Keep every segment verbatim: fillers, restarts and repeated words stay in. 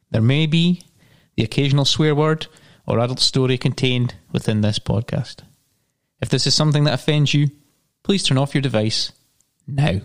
There may be the occasional swear word or adult story contained within this podcast. If this is something that offends you, please turn off your device now.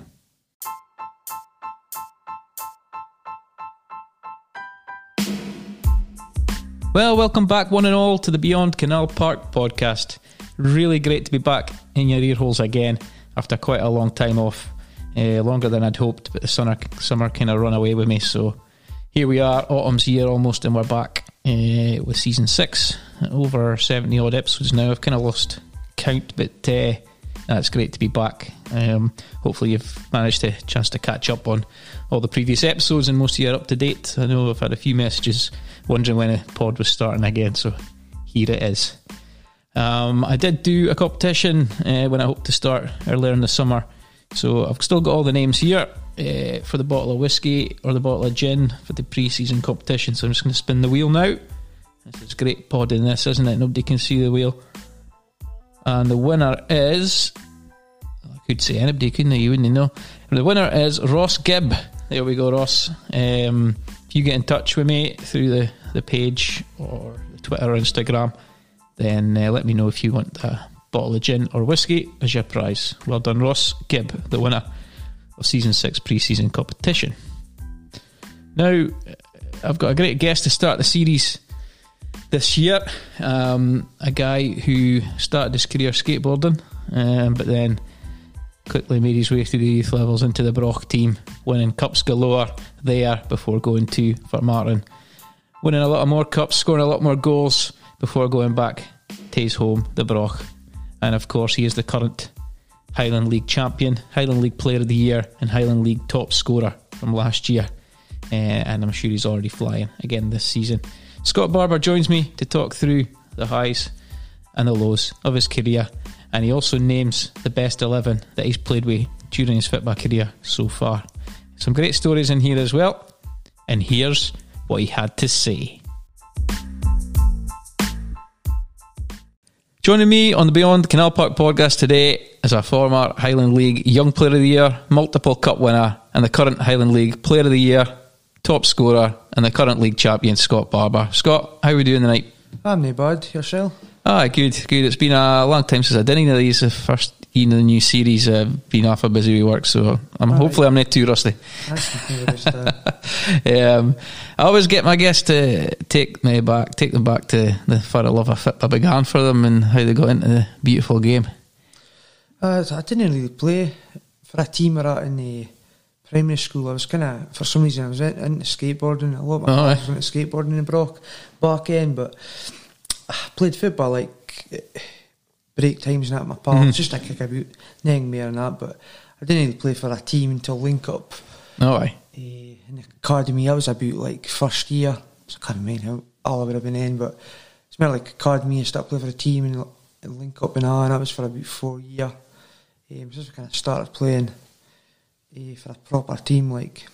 Well, welcome back one and all to the Beyond Canal Park podcast. Really great to be back in your ear holes again after quite a long time off. Uh, longer than I'd hoped, but the summer, summer kind of run away with me. So here we are, autumn's here almost, and we're back uh, with season six. Over seventy odd episodes now. I've kind of lost count, but uh, it's great to be back. Um, hopefully you've managed to chance to catch up on all the previous episodes and most of you are up to date. I know I've had a few messages wondering when a pod was starting again, so here it is. Um, I did do a competition uh, when I hoped to start earlier in the summer, so I've still got all the names here uh, for the bottle of whiskey or the bottle of gin for the pre-season competition, so I'm just going to spin the wheel now. This is great podding this, isn't it? Nobody can see the wheel. And the winner is, I could say anybody, couldn't I? You wouldn't know. And the winner is Ross Gibb. There we go, Ross. Um, if you get in touch with me through the, the page or the Twitter or Instagram, then uh, let me know if you want a bottle of gin or whiskey as your prize. Well done, Ross Gibb, the winner of season six pre-season competition. Now, I've got a great guest to start the series this year. Um, a guy who started his career skateboarding, um, but then quickly made his way through the youth levels into the Broch team, winning cups galore there before going to Formartine, winning a lot of more cups, scoring a lot more goals before going back to his home, the Broch. And of course he is the current Highland League champion, Highland League player of the year and Highland League top scorer from last year, uh, and I'm sure he's already flying again this season. Scott Barber joins me to talk through the highs and the lows of his career, and he also names the best eleven that he's played with during his football career so far. Some great stories in here as well, and here's what he had to say. Joining me on the Beyond Canal Park podcast today is a former Highland League Young Player of the Year, multiple cup winner, and the current Highland League Player of the Year, top scorer, and the current league champion, Scott Barber. Scott, how are we doing tonight? I'm no bad. Yourself? Ah, good, good. It's been a long time since I did any of these. The first in the new series, I've uh, been off a busy with work, so I'm All hopefully right. I'm not too rusty. um, I always get my guests to take me back, take them back to the for a love of football began for them and how they got into the beautiful game. Uh, I didn't really play for a team or that in the primary school. I was kind of, for some reason, I was into skateboarding. A lot of my oh, friends went skateboarding in Broch back end, but I played football like break times and that. My pal, mm-hmm. just a kick about, nothing more than that. But I didn't really play for a team until Link Up. Oh, aye. Uh, in the academy, I was about like first year, so I can't remember how all I would have been in, but it's more like academy. I started playing for a team and, and Link Up and all, and that was for about four years. Um, just kind of started playing uh, for a proper team, like.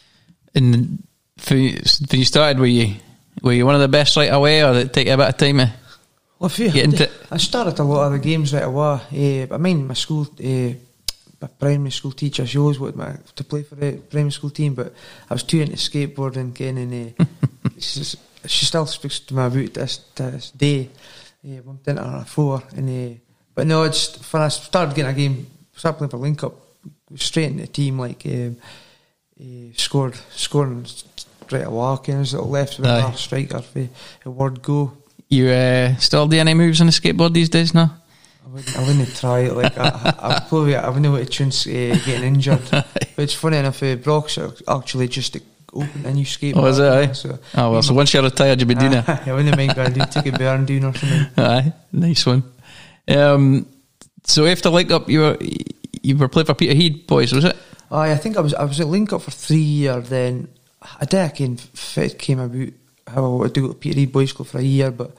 And for you, when you started, were you were you one of the best right away, or did it take a bit of time to well, get into it? I started a lot of the games right away. Uh, I mean, my school, uh, my primary school teacher, she always wanted me to play for the primary school team, but I was too into skateboarding again, and uh, she, she still speaks to me about this to this day. Uh, bumped into her four, and uh, but no, it's when I started getting a game, started playing for Link Up, straight into the team, like um, uh, scored, scoring right away, kind of little left with a striker for a word go. You uh, still do any moves on the skateboard these days now? I wouldn't, I wouldn't try it. Like I, I, I probably I wouldn't know what to chance uh, getting injured. But it's funny enough, uh, Broch's actually just opened a new skateboard. Oh, is it? Aye? So, oh well, so once you're retired, you'll be doing uh, it. I wouldn't mind going to take a burn doing or something. Aye, nice one. Um, so after Link Up, you were you were playing for Peterhead boys, was it? Aye, I think I was I was at Link Up for three years. Then a decade fit came about how I wanted to do at Peterhead Boys Club for a year, but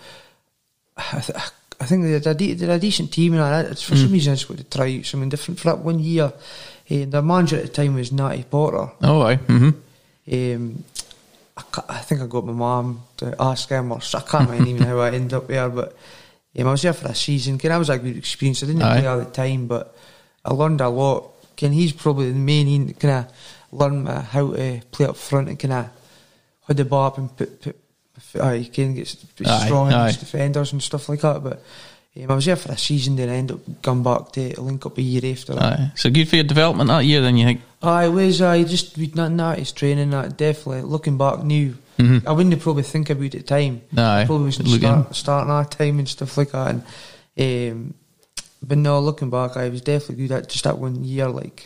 I, th- I think they had a, de- they had a decent team, and I, for mm. some reason I just wanted to try out something different for that one year. Uh, the manager at the time was Natty Potter. Oh, aye. Mm-hmm. Um, I, I think I got my mum to ask him, or I can't remember even how I ended up there, but um, I was there for a season. Ken, I was a good experience. I didn't aye. play all the time, but I learned a lot. Ken, he's probably the main kind of learned me how to play up front and kind of put the ball up and put, put uh, you can get Aye, strong aye. against defenders and stuff like that. But um, I was there for a season, then I ended up going back to link up a year after that. Aye. So good for your development that year, then you think? I was, I just with nothing that is training that definitely looking back new. Mm-hmm. I wouldn't have probably think about it at the time. Aye. I probably wasn't Looking. start, starting that time and stuff like that. And um, but no, looking back, I was definitely good at just that one year. Like,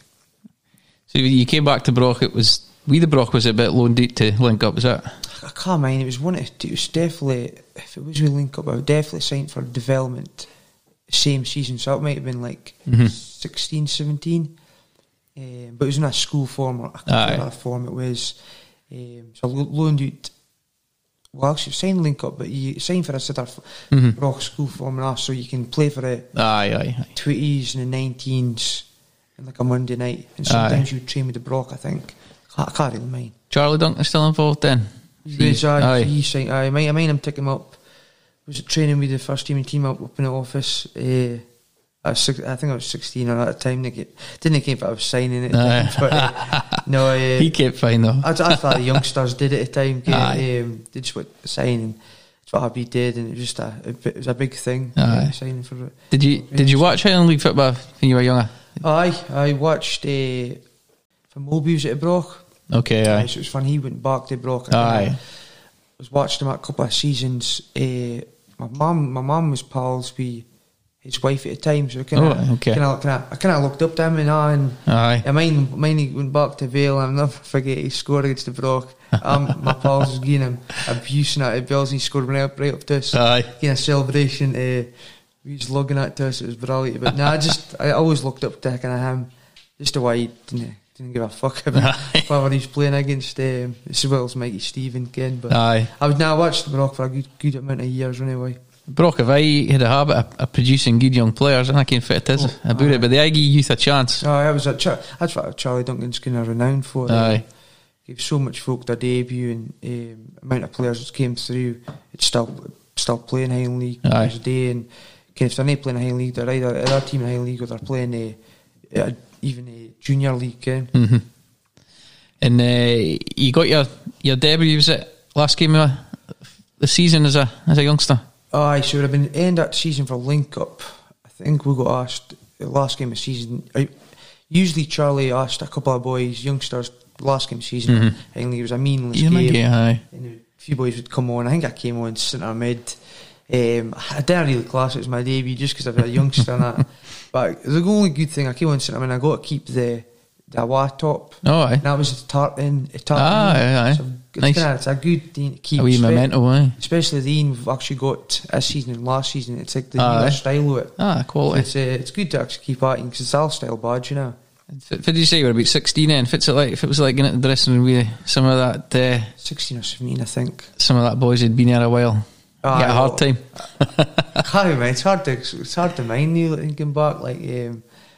So you came back to Brock. It was we the Brock was a bit loaned out to link up. Was that? I can't mind. It was one. It was definitely if it was with link up, I would definitely sign for development. Same season, so it might have been like Mhm. sixteen, seventeen. Um, but it was in a school form or I can't Aye. remember what form it was. Um, so I lo- loaned out. Well, actually, signed link up, but you signed for a sort of Mhm. rock school form and all, so you can play for the Aye, aye, aye. twenties and the nineteens and like a Monday night. And sometimes you train with the Brock, I think. I can't really mind. Charlie Duncan still involved then? Yes, aye, Aye. he signed. I mind, I mind him picking him up. Was it training with the first team and team up, up in the office? Uh, I, was six, I think I was sixteen at that time. Didn't get, didn't care if I was signing it. Aye. But uh, no, uh, He kept fine though. I, I thought the youngsters did at the time. Aye. Um, they just went signing. That's what I'd be did, and it was just a, it was a big thing. Aye. uh, signing for it. Did you did you watch Highland League football when you were younger? Aye, I watched uh, from Moby was at Brock. Okay, Aye, aye. so it was fun. He went back to Brock. I Aye. was watching him a couple of seasons. Uh, my mum, my mum was pals with his wife at the time, so kind of, Oh, okay. kind of, kind of, I kind of looked up to him and all, and Aye. I mine, mine he went back to Vale, and I'll never forget he scored against the Brock. Um, my pals was giving him abuse and at Bills, and he scored right up, right up to us. Aye. Getting a celebration. Uh, he was lugging it to us. It was brilliant. But nah, I just I always looked up to kind of him, just the way he didn't didn't give a fuck about whoever he's playing against. Um, as well as Mikey Stephen Ken. But Aye. I was now watched the Brock for a good good amount of years anyway. Brock, if I had a habit of, of producing good young players, and I can't fit it is Oh, about aye. it, but they give youth a chance. Oh, I was at Char- that's what Charlie Duncan's kind of renowned for. Aye. Um, gave so much folk their debut and um, amount of players that came through. It's still still playing Highland League Aye. today, and kind of if they're not playing Highland League, they're either at their team in Highland League or they're playing uh, uh, even a junior league. Ken. Mm-hmm. And uh, you got your your debut. Was it last game of the season as a as a youngster? Aye, so it would have been end that season for Link Up. I think we got asked the last game of season. I, usually Charlie asked a couple of boys, youngsters, last game of season. Mhm. I think it was a meaningless Yeah, game. yeah, aye. And a few boys would come on. I think I came on centre mid. Um, I didn't really class it as my debut just because I was a youngster and that. But the only good thing I came on centre mid, I got to keep the the away top. Oh, aye. And that was the tartan. The tartan Ah, aye, aye. So it's, Nice. kinda, it's a good thing to keep. A wee spe- memento, aye. Especially the one we've actually got this season and last season. It's like the Aye. newer style of it. Ah, quality. It's uh, it's good to actually keep at it because it's our style badge, you know. What did you say? You were about sixteen then? If it's like, if it was like getting into the dressing room with some of that, uh, sixteen or seventeen, I think. some of that boys had been here a while. Aye, Get a hard well, time. Hi, man. It's hard to it's hard to mind you thinking back. Like um,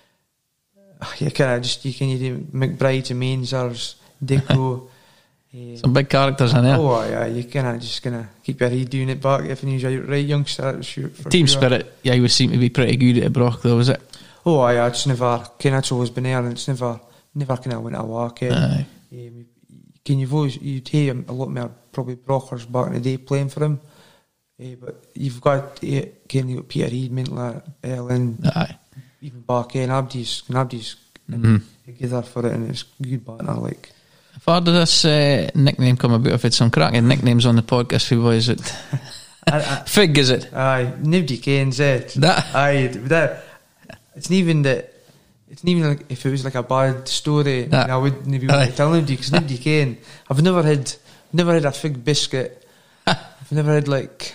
you kind of just you can you do McBride and Mainzers, Deco. um, Some big characters in there. oh, aye, aye, you kind of just gonna keep your head doing it back if you're a right youngster. It was sure, for Team sure. spirit, yeah, you would seem to be pretty good at Brock, though, was it? Oh, aye, aye, it's never kind of it's always been there, and it's never never kind of went a walk in. Aye. Um, can you've always you'd hear a lot more probably Brockers back in the day playing for him, uh, but you've got uh, can you got Peter Reid, Mintler, Ellen, Aye. even back in Abdi's and Abdi's Mhm. together for it, and it's good banter. Like How did this uh, nickname come about? I've had some cracking nicknames on the podcast for boys. It I, I, Fig, is it? aye, nobody kens it. That Aye, that it's not even that. It's not even like if it was like a bad story, Ah. I wouldn't be Aye. able to tell nobody because nobody can. I've never had, never had a fig biscuit. I've never had like,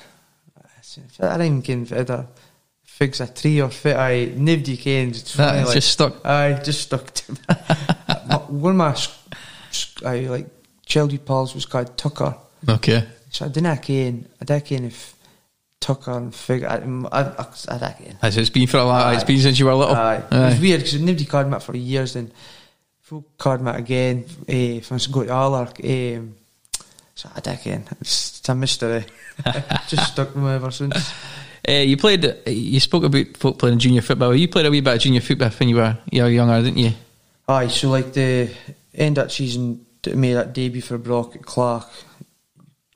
I don't even ken if I had a figs a tree or fit. Aye, nobody kens. It's funny, That's like, just stuck. aye, just stuck to me. My- One of my, sc- sc- aye, like childhood pals was called Tucker. Okay. So I didn't ken. I didn't ken if Tucker and fig. I, I, I, I didn't ken. Has it been for a while? It's Aye. been since you were little. Aye. It was weird because nobody called me it for years. Then folk called me it again. Uh, if I was going to Allark, um, so I don't ken. It's, it's a mystery. Just stuck with me ever since. Uh, you played. uh, You spoke about folk playing junior football. You played a wee bit of junior football when you were you were younger, didn't you? Aye. So like the end of that season, that made that debut for Brock at Clark.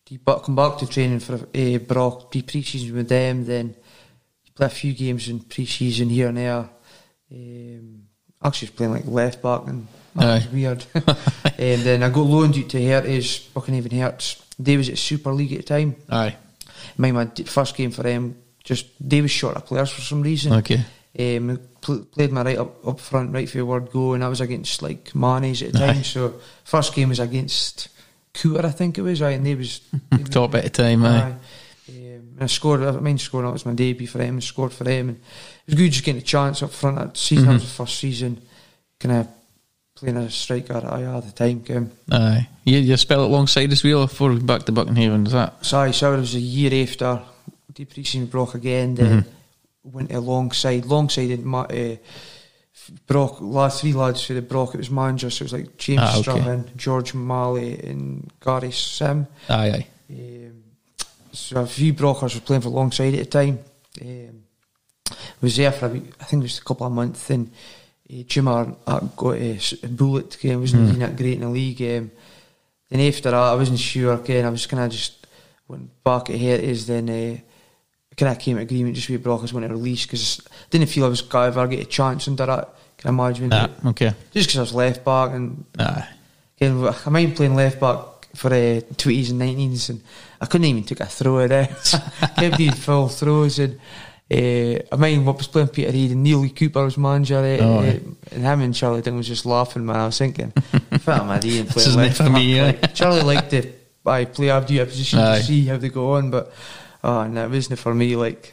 you come back to training for uh, Brock, do pre-season with them, then you play a few games in pre-season here and there. Um, actually, was playing like left back, and that was weird. And then I got loaned out to Herties, Buckhaven Hearts. They was at Super League at the time. Aye. My, my first game for them, just they was short of players for some reason. Okay. Um, pl- played my right up, up front, right forward go, and I was against like Manes at the time. Aye. So first game was against Cooter, I think it was, right, and they was they top at the time. Aye. aye. Um, and I scored. I mean, scoring. That was my debut for them. And scored for them, and it was good just getting a chance up front. That season, mm-hmm. that was the first season, kind of playing as a striker at, at the time. Um, aye, you you spell it alongside as well before we back to Buckhaven, is that? So I so it was a year after the pre-season Brock again. Then mm-hmm. went alongside, alongside in my. Uh, Brock, last three lads for the Brock, it was manager, so it was like James ah, okay. Strahan, George Malley and Gary Sim. Aye, aye. Um, so a few Brockers were playing for alongside at the time. Um, was there for a week, I think it was a couple of months, and uh, Jim Arn got a, a bullet, uh, wasn't mm. that great in the league. Um, then after that, I wasn't sure, again, I was kind of just went back at Herties, then uh, kind of came to agreement just with Brockers when it released, because I didn't feel I was going to ever get a chance under that kind of management. Ah, okay. Just because I was left back, and ah. again, I mind playing left back for uh, twenties and nineteens, and I couldn't even take a throw at it. Kept doing full throws, and uh, I mind what was playing Peter Reid, and Neil Cooper was manager, uh, oh, uh, yeah. and him and Charlie Ding was just laughing, man. I was thinking, what am I doing this playing left for back? Me, yeah. Like, Charlie liked to I play I've do a position Aye. to see how they go on, but oh no, it wasn't for me. Like,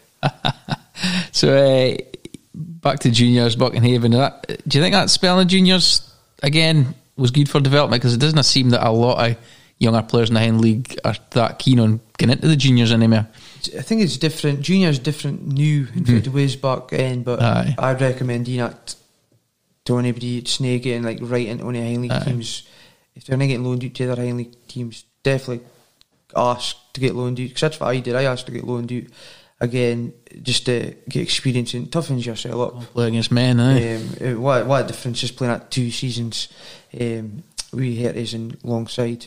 so uh, back to juniors, Buckhaven. That, do you think that spell in juniors again was good for development? Because it doesn't seem that a lot of younger players in the Hen League are that keen on getting into the juniors anymore. I think it's different. Juniors different, new in fact, mm. ways back then. But Aye. I'd recommend doing that to anybody that's not getting like right into one of the Hen League Aye. teams. If they're not getting loaned out to other Hen League teams, definitely ask to get loaned out, because that's what I did. I asked to get loaned out again, just to get experience and toughens yourself up. Play against men, eh? Um, what, what a difference is playing at two seasons um, with Herties and alongside.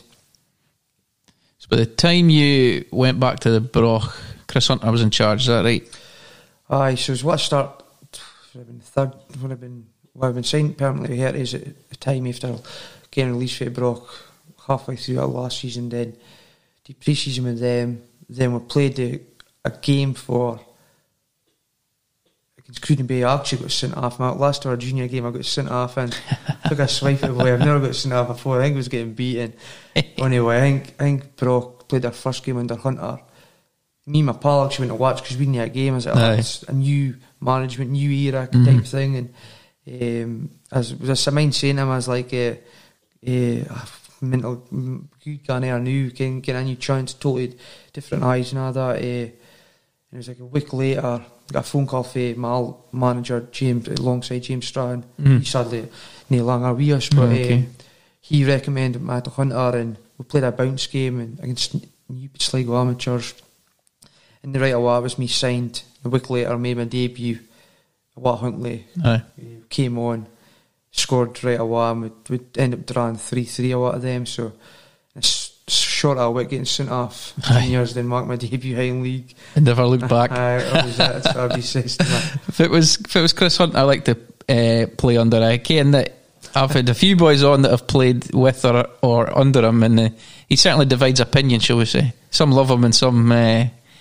So by the time you went back to the Broch, Chris Hunter was in charge, is that right? Aye, so it was what I start would have been third would have been well, I've been signed permanently with Herties at the time after getting released for the Broch halfway through that last season. Then the pre-season with them, then we played the, a game for against Cruden Bay. I actually got sent off. My last our junior game I got sent off and took a swipe at the boy. I've never got sent off before. I think I was getting beaten. Anyway, I think I think Broch played their first game under Hunter. Me and my pal actually went to watch because we knew that game. I was like, oh, it's a new management, new era type mm-hmm. thing. And um, as was I mind saying to him, I was like, uh, uh, mental good guy there, new, getting, getting a new chance, totally different eyes and all that. Uh, and it was like a week later, got a phone call from my manager, James, alongside James Strahan. Mm. He sadly no longer with us, but oh, okay. um, he recommended me to Hunter, and we played a bounce game and against New Sligo amateurs. And the right away was me signed. A week later, made my debut. What Huntley uh, came on, scored right away, and we'd, we'd end up drawing three three a lot of them. So it's short of a week getting sent off. Ten years, then marked my debut Hen League. And never looked back. Aye, that was it. That's what I'd be saying. If it was if it was Chris Hunter, I like to uh, play under. I ken that I've had a few boys on that have played with or or under him, and uh, he certainly divides opinion, shall we say. Some love him and some. Uh,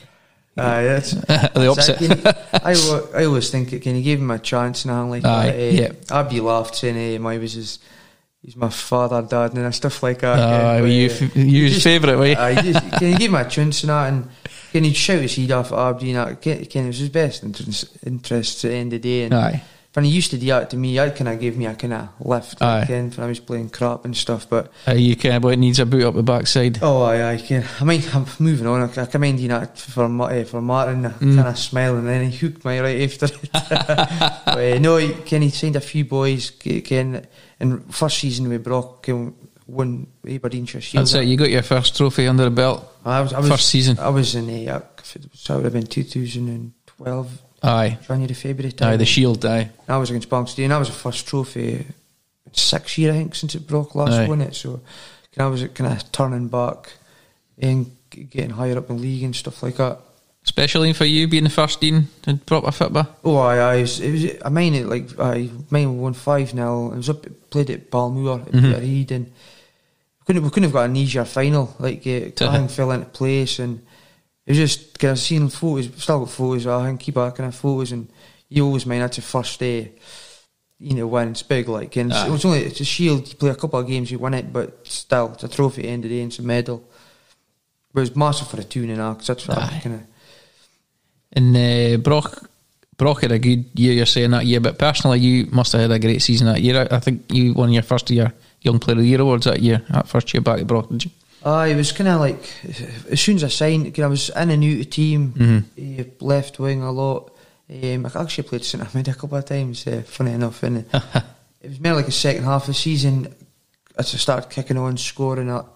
Aye, that's the opposite. He, I, I always think it. Can he give him a chance now? Like, Aye, uh, yeah. I'd be laughed saying, "Uh, he was his, he's my father, dad, and stuff like that." Aye, uh, you, uh, you his favourite way. Aye, just, can he give him a chance and that? And can he shout his head off at Aberdeen? That can, can it was his best interest, interests at the end of the day. And Aye. when he used to do that to me, that kind of gave me a kind of lift like, when I was playing crap and stuff. But uh, you kind of boy needs a boot up the backside. Oh, aye, I can. I mean, I'm moving on. I, I commend you that for uh, for Martin, mm. kind of smiling, and then he hooked me right after it. But, uh, no, Ken, he signed a few boys. Ken, in first season with Brock, won Aberdeenshire Shield. That's it. You got your first trophy under the belt. I was, I was first season. I was in. Uh, so it would have been two thousand twelve. Aye. January, February time. Aye, the Shield, aye. And I was against Banksty, and that was the first trophy six years, I think, since it Brock last aye. won it. So I was kind of turning back. And getting higher up in the league and stuff like that. Especially for you being the first team to proper football. Oh, I, I was, it was. I mean, it like I mine won five nil. I was up, played at Balmoor at Mhm. Peterhead, and we couldn't we couldn't have got an easier final. Like uh, everything fell into place, and it was just kind of seeing photos. Still got photos. I can keep back kind of photos, and you always mind that's your first day. You know, win, it's big, like, and Aye. it was only it's a shield. You play a couple of games, you win it, but still, it's a trophy at the end of the day, and it's a medal. But it's massive for a two and a half, because that's what I kind of. And uh, Brock, Brock had a good year, you're saying that year, but personally, you must have had a great season that year. I, I think you won your first year Young Player of the Year awards that year, that first year back at Brock, did you? Aye, it was kind of like, as soon as I signed, I was in and out of the team, Mm-hmm. uh, left wing a lot. Um, I actually played centre mid a couple of times, uh, funny enough, and it was more like a second half of the season as I started kicking on, scoring that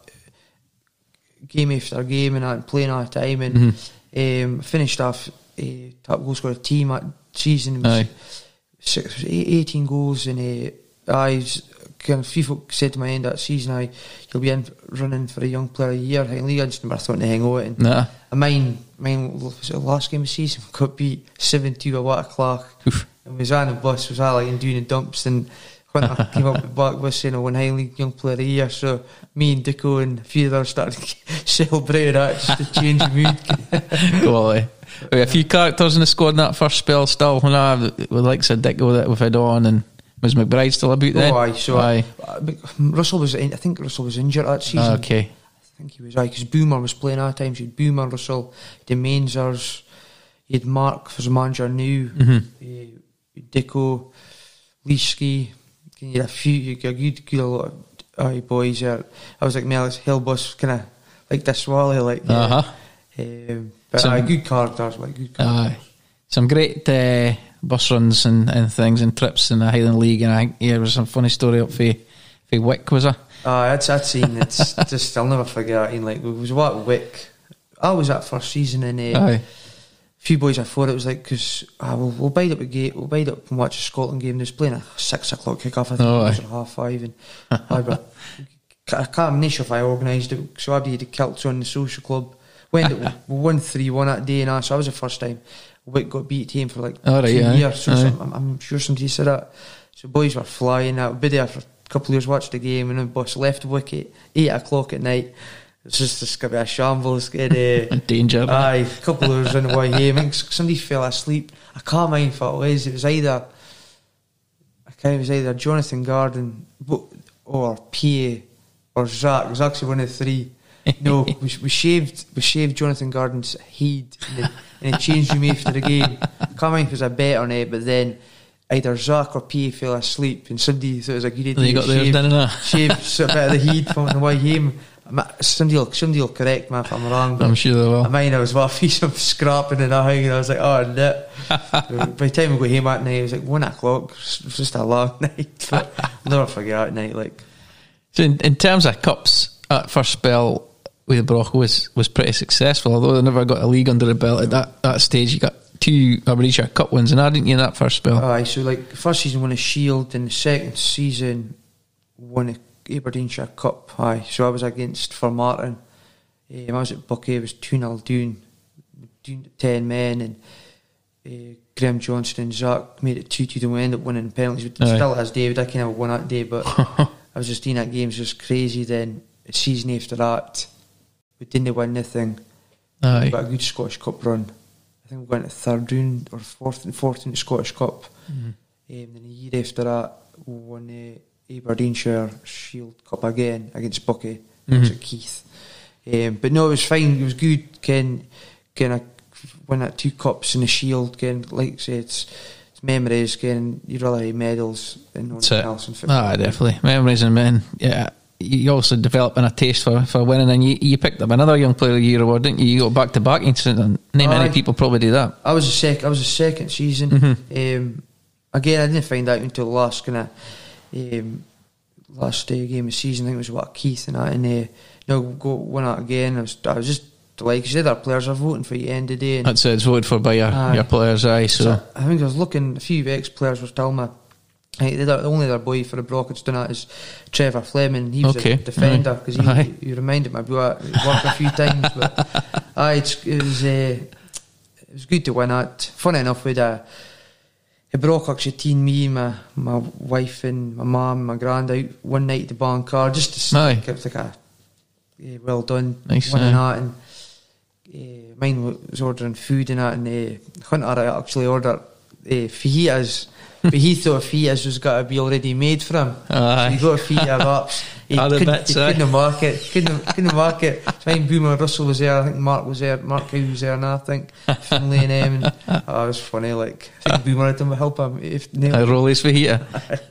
game after game and that, and playing all the time, and Mhm. um, finished off uh, top goal scorer team that season. It was Aye. six, it was eight, eighteen goals, and uh, I was, kind of few folk said to my end that season, I you'll be in running for a Young Player of the Year. I league, I just never thought to hang on. And Nah. and mine, mine was it the last game of the season, got beat seven two at Waterclark. Oof. And was on the bus, was all like doing the dumps, and when I came up with back bus saying I won High League Young Player of the Year, so me and Dicko and a few others started celebrating that just to change the mood. Go on, eh? We had a few characters in the squad in that first spell still. You know, with likes of Dicko that we've had on, and was McBride still about then? Oh, aye, so aye. uh, Russell was, in, I think Russell was injured that season. Ah, okay. I think he was, aye, because Boomer was playing at times. You had Boomer, Russell, the Mainzers, you had Mark as a manager new, Mhm. uh, Dicko, Leeski, you had a few, you had a good, good a lot of aye, boys there. I was like, Melis Hillbus, kind of like this Wally, like, yeah. Uh-huh. Um, but Some- aye, good characters, like, good characters. Aye. Some great uh, bus runs and, and things and trips in the Highland League, and I think yeah, there was some funny story up for for Wick, was there? Aye, that's that scene. It's just I'll never forget it. And like it was what Wick. I was that first season, and uh, Aye. a few boys I thought it was like because ah, we'll we'll bide up a gate, we'll bide up and watch a Scotland game. They was playing a six o'clock kick off. I think Oh, it was aye. at half five, and aye, but I can't not sure if I organised it. So I did the kilts on the social club. Went we won three one that day, and I, so that was the first time Wick got beat team for like Oh, right, two aye. years. So Aye. some, I'm, I'm sure somebody said that. So boys were flying out. Been there for a couple of years, watched the game, and then bus left Wick at eight o'clock at night. It's just this could be a shambles. Get uh, Danger. aye, a couple of us on the way home. I think somebody fell asleep. I can't mind what it was. It was either I can't. It was either Jonathan Garden or P A or Zach. It was actually one of the three. No, we, we shaved we shaved Jonathan Garden's head and, and it changed him after the game. I can't mind if it was a bet on it, but then either Zach or P A fell asleep and somebody thought it was a good idea. They got to theirs shave, done in that. shave a bit of the head from the way home. Somebody will, somebody will correct me if I'm wrong. But I'm sure they will. I mean, I was waffy, some scrapping and everything, and I was like, oh, no. By the time we got home that night, it was like one o'clock. It was just a long night. But I'll never forget that night. Like, So in, in terms of cups, that first spell with Brock was, was pretty successful, although they never got a league under the belt at that, that stage. You got two Aberdeenshire Cup wins, and I didn't you in that first spell? aye, so like, first season won a Shield, and the second season won a Aberdeenshire Cup. Aye, so I was against for Martin. Um, I was at Bucky, I was two nil down, down to ten men, and uh, Graham Johnson and Zach made it two two, and we ended up winning penalties. But Aye. still, as David, I kind of won that day, but I was just doing that game, it was just crazy. Then the season after that, we didn't win anything. Aye. We got a good Scottish Cup run. I think we went to third round or fourth and fourth in the Scottish Cup. Mhm. Um, then a year after that, we won the Aberdeenshire Shield Cup again against Bucky. It was Mhm. at Keith. Um, but no, it was fine. It was good. Ken, Ken, I won that two cups in the Shield. Ken, like I say, it's, it's memories. Ken, you really have medals and That's nothing it. else in football. Ah, definitely. Memories and men. Yeah. You also developing a taste for, for winning, and you, you picked up another Young Player of the Year award, didn't you? You got back to back incident. Not many Aye. people probably do that. I was a sec. I was a second season. Mhm. Um, again, I didn't find out until the last kind of um, last uh, game of the season. I think it was what Keith and that, and uh, no, go won that again. I was, I was just delighted because the other players are voting for you at the end of the day. And That's it. It's voted for by your, Aye. your players. Aye, so, so I think I was looking. A few ex players were telling me Hey, the only other boy for the Brockets doing that is Trevor Fleming. He was okay. a defender because he, he reminded me about it work a few times. But aye, it's, it was uh, it was good to win that. Funny enough, with a Brock actually teamed me, my my wife and my mum, my grand out one night at the Bancar just to see it was like a yeah, well done, nice, winning aye. that. And uh, mine was ordering food and that, and uh, Hunter I actually ordered uh, fajitas. But he thought fajitas was got to be already made for him. Aye. So he got a fajita wraps. He, Other couldn't, bits, he aye. couldn't mark it. Couldn't, couldn't mark it. So I think Boomer Russell was there. I think Mark was there. Mark Howe was there, and I think Finlay and them. And oh, it was funny. Like I think Boomer had to help him if I roll his fajita.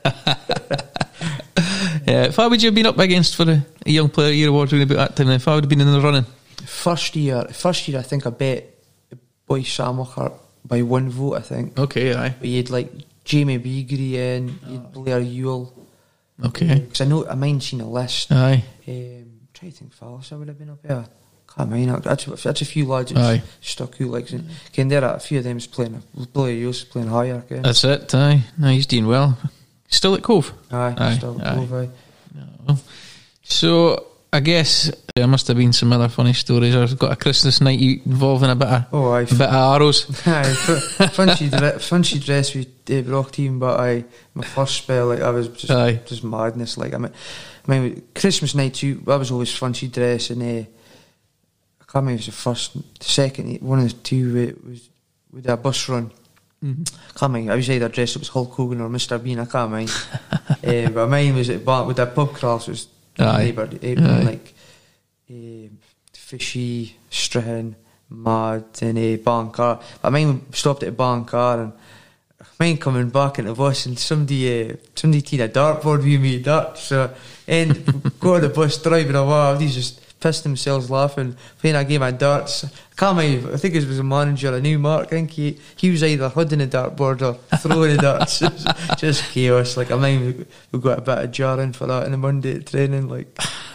Yeah, if I would you have been up against for a, a young player year award about that time? If I would have been in the running, first year, first year I think I bet the boy Sam Walker by one vote. I think. Okay, aye. But you had like Jamie Beagrie in, you had Blair Ewell. Okay. Because I know I mind seeing a list. Aye. Um, try to think, Fallis, I would have been up there. Can't mind. That's, that's a few lads Aye. that stuck out. Like, Ken, there a few of them is playing. Blair Ewell's playing higher. Ken. That's it. Aye. No, he's doing well. Still at Cove. Aye, Aye, still at aye. Cove. Aye. No. So I guess there must have been some other funny stories. I've got a Christmas night involving a bit of Oh, aye. a bit of arrows. Aye, funchy dress, funchy dress with the Brock team, but I my first spell like I was just Aye. just madness. Like I mean, I mean Christmas night too. I was always funchy dress, and uh, I can't remember if it was the first, the second, one of the two it was with a bus run. Mm-hmm. I can't mind. I was either dressed up as Hulk Hogan or Mister Bean. I can't mind. uh, but mine was at bar with that pub crawl. So it was Aye. neighbour, Aye. like uh, Fishy, Strahan, Mad, and uh, Bancar. But mine stopped at Bancar, and mine coming back into the bus, and somebody, uh, somebody teed a dartboard with me, dart. So and go on the bus driving away. These just pissed themselves laughing, playing a game of darts. I can't remember, I think it was a manager, a new Mark. I think he, he was either holding the dartboard or throwing the darts. Just, just chaos. Like I mean, we got a bit of jarring for that in the Monday at training. Like,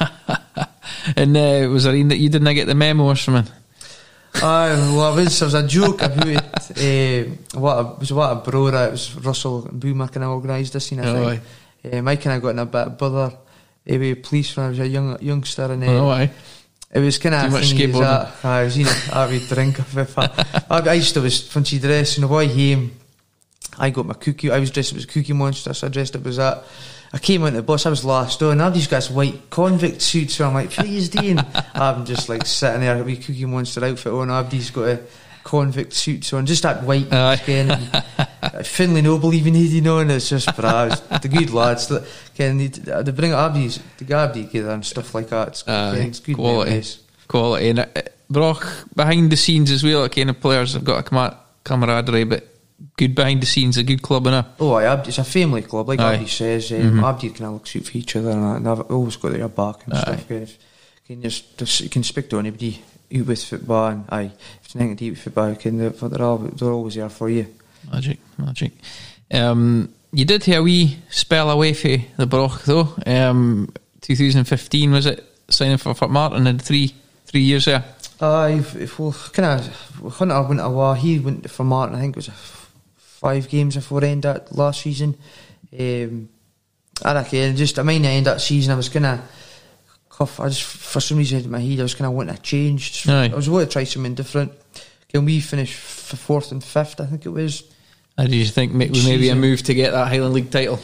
And uh, was there any that you didn't get the memo or something? aye, well, it was, there was a joke about it. Uh, what a, it was what a bro that it was Russell and Boomer kind of organised this scene. I Oh, think. Uh, Mike kind of got in a bit of bother uh, with police when I was a young youngster, and uh, Oh, aye. it was kind Too of much thing. skateboarding. I was, you know, I would drink if I, I, I used to was fancy dress, and the way home, I got my cookie. I was dressed up as a Cookie Monster, so I dressed up as that. I came onto the bus, I was last on, and everybody's got this white convict suit, so I'm like, what are you doing? I'm just like sitting there with a Cookie Monster outfit on, everybody's got a convict suit on, just that white skin. And Finlay Noble even he, you know, and it's just, bra, the good lads. Can they, they bring it up, these, the Gabby together and stuff like that. It's, Aye, it's good quality. memories. Quality. And uh, Brock, behind the scenes as well, kind of players have got a camar- camaraderie, but good behind the scenes, a good club, innit? Oh, aye, Abdi, it's a family club, like Aye. Abdi says. Um, Mhm. Abdi kind of looks out for each other, and, and I've always got their back and Aye. stuff. You can just, just you can speak to anybody out with football, and aye, if it's anything to do with football, you can, they're, they're, all, they're always there for you. Magic, magic. Um, you did have a wee spell away for the Brock though. Um, twenty fifteen was it? Signing for Fort Martin in three three years there. Aye, if well, kind of Hunter went away. He went for Martin. I think it was a f- five games before end that last season. Um, I reckon just I mean, the end that season I was kind of cuff. I just for some reason in my head I was kind of wanting to change. Just, Aye. I was wanting to try something different. Can we finish f- fourth and fifth? I think it was. How do you think maybe, maybe a move to get that Highland League title?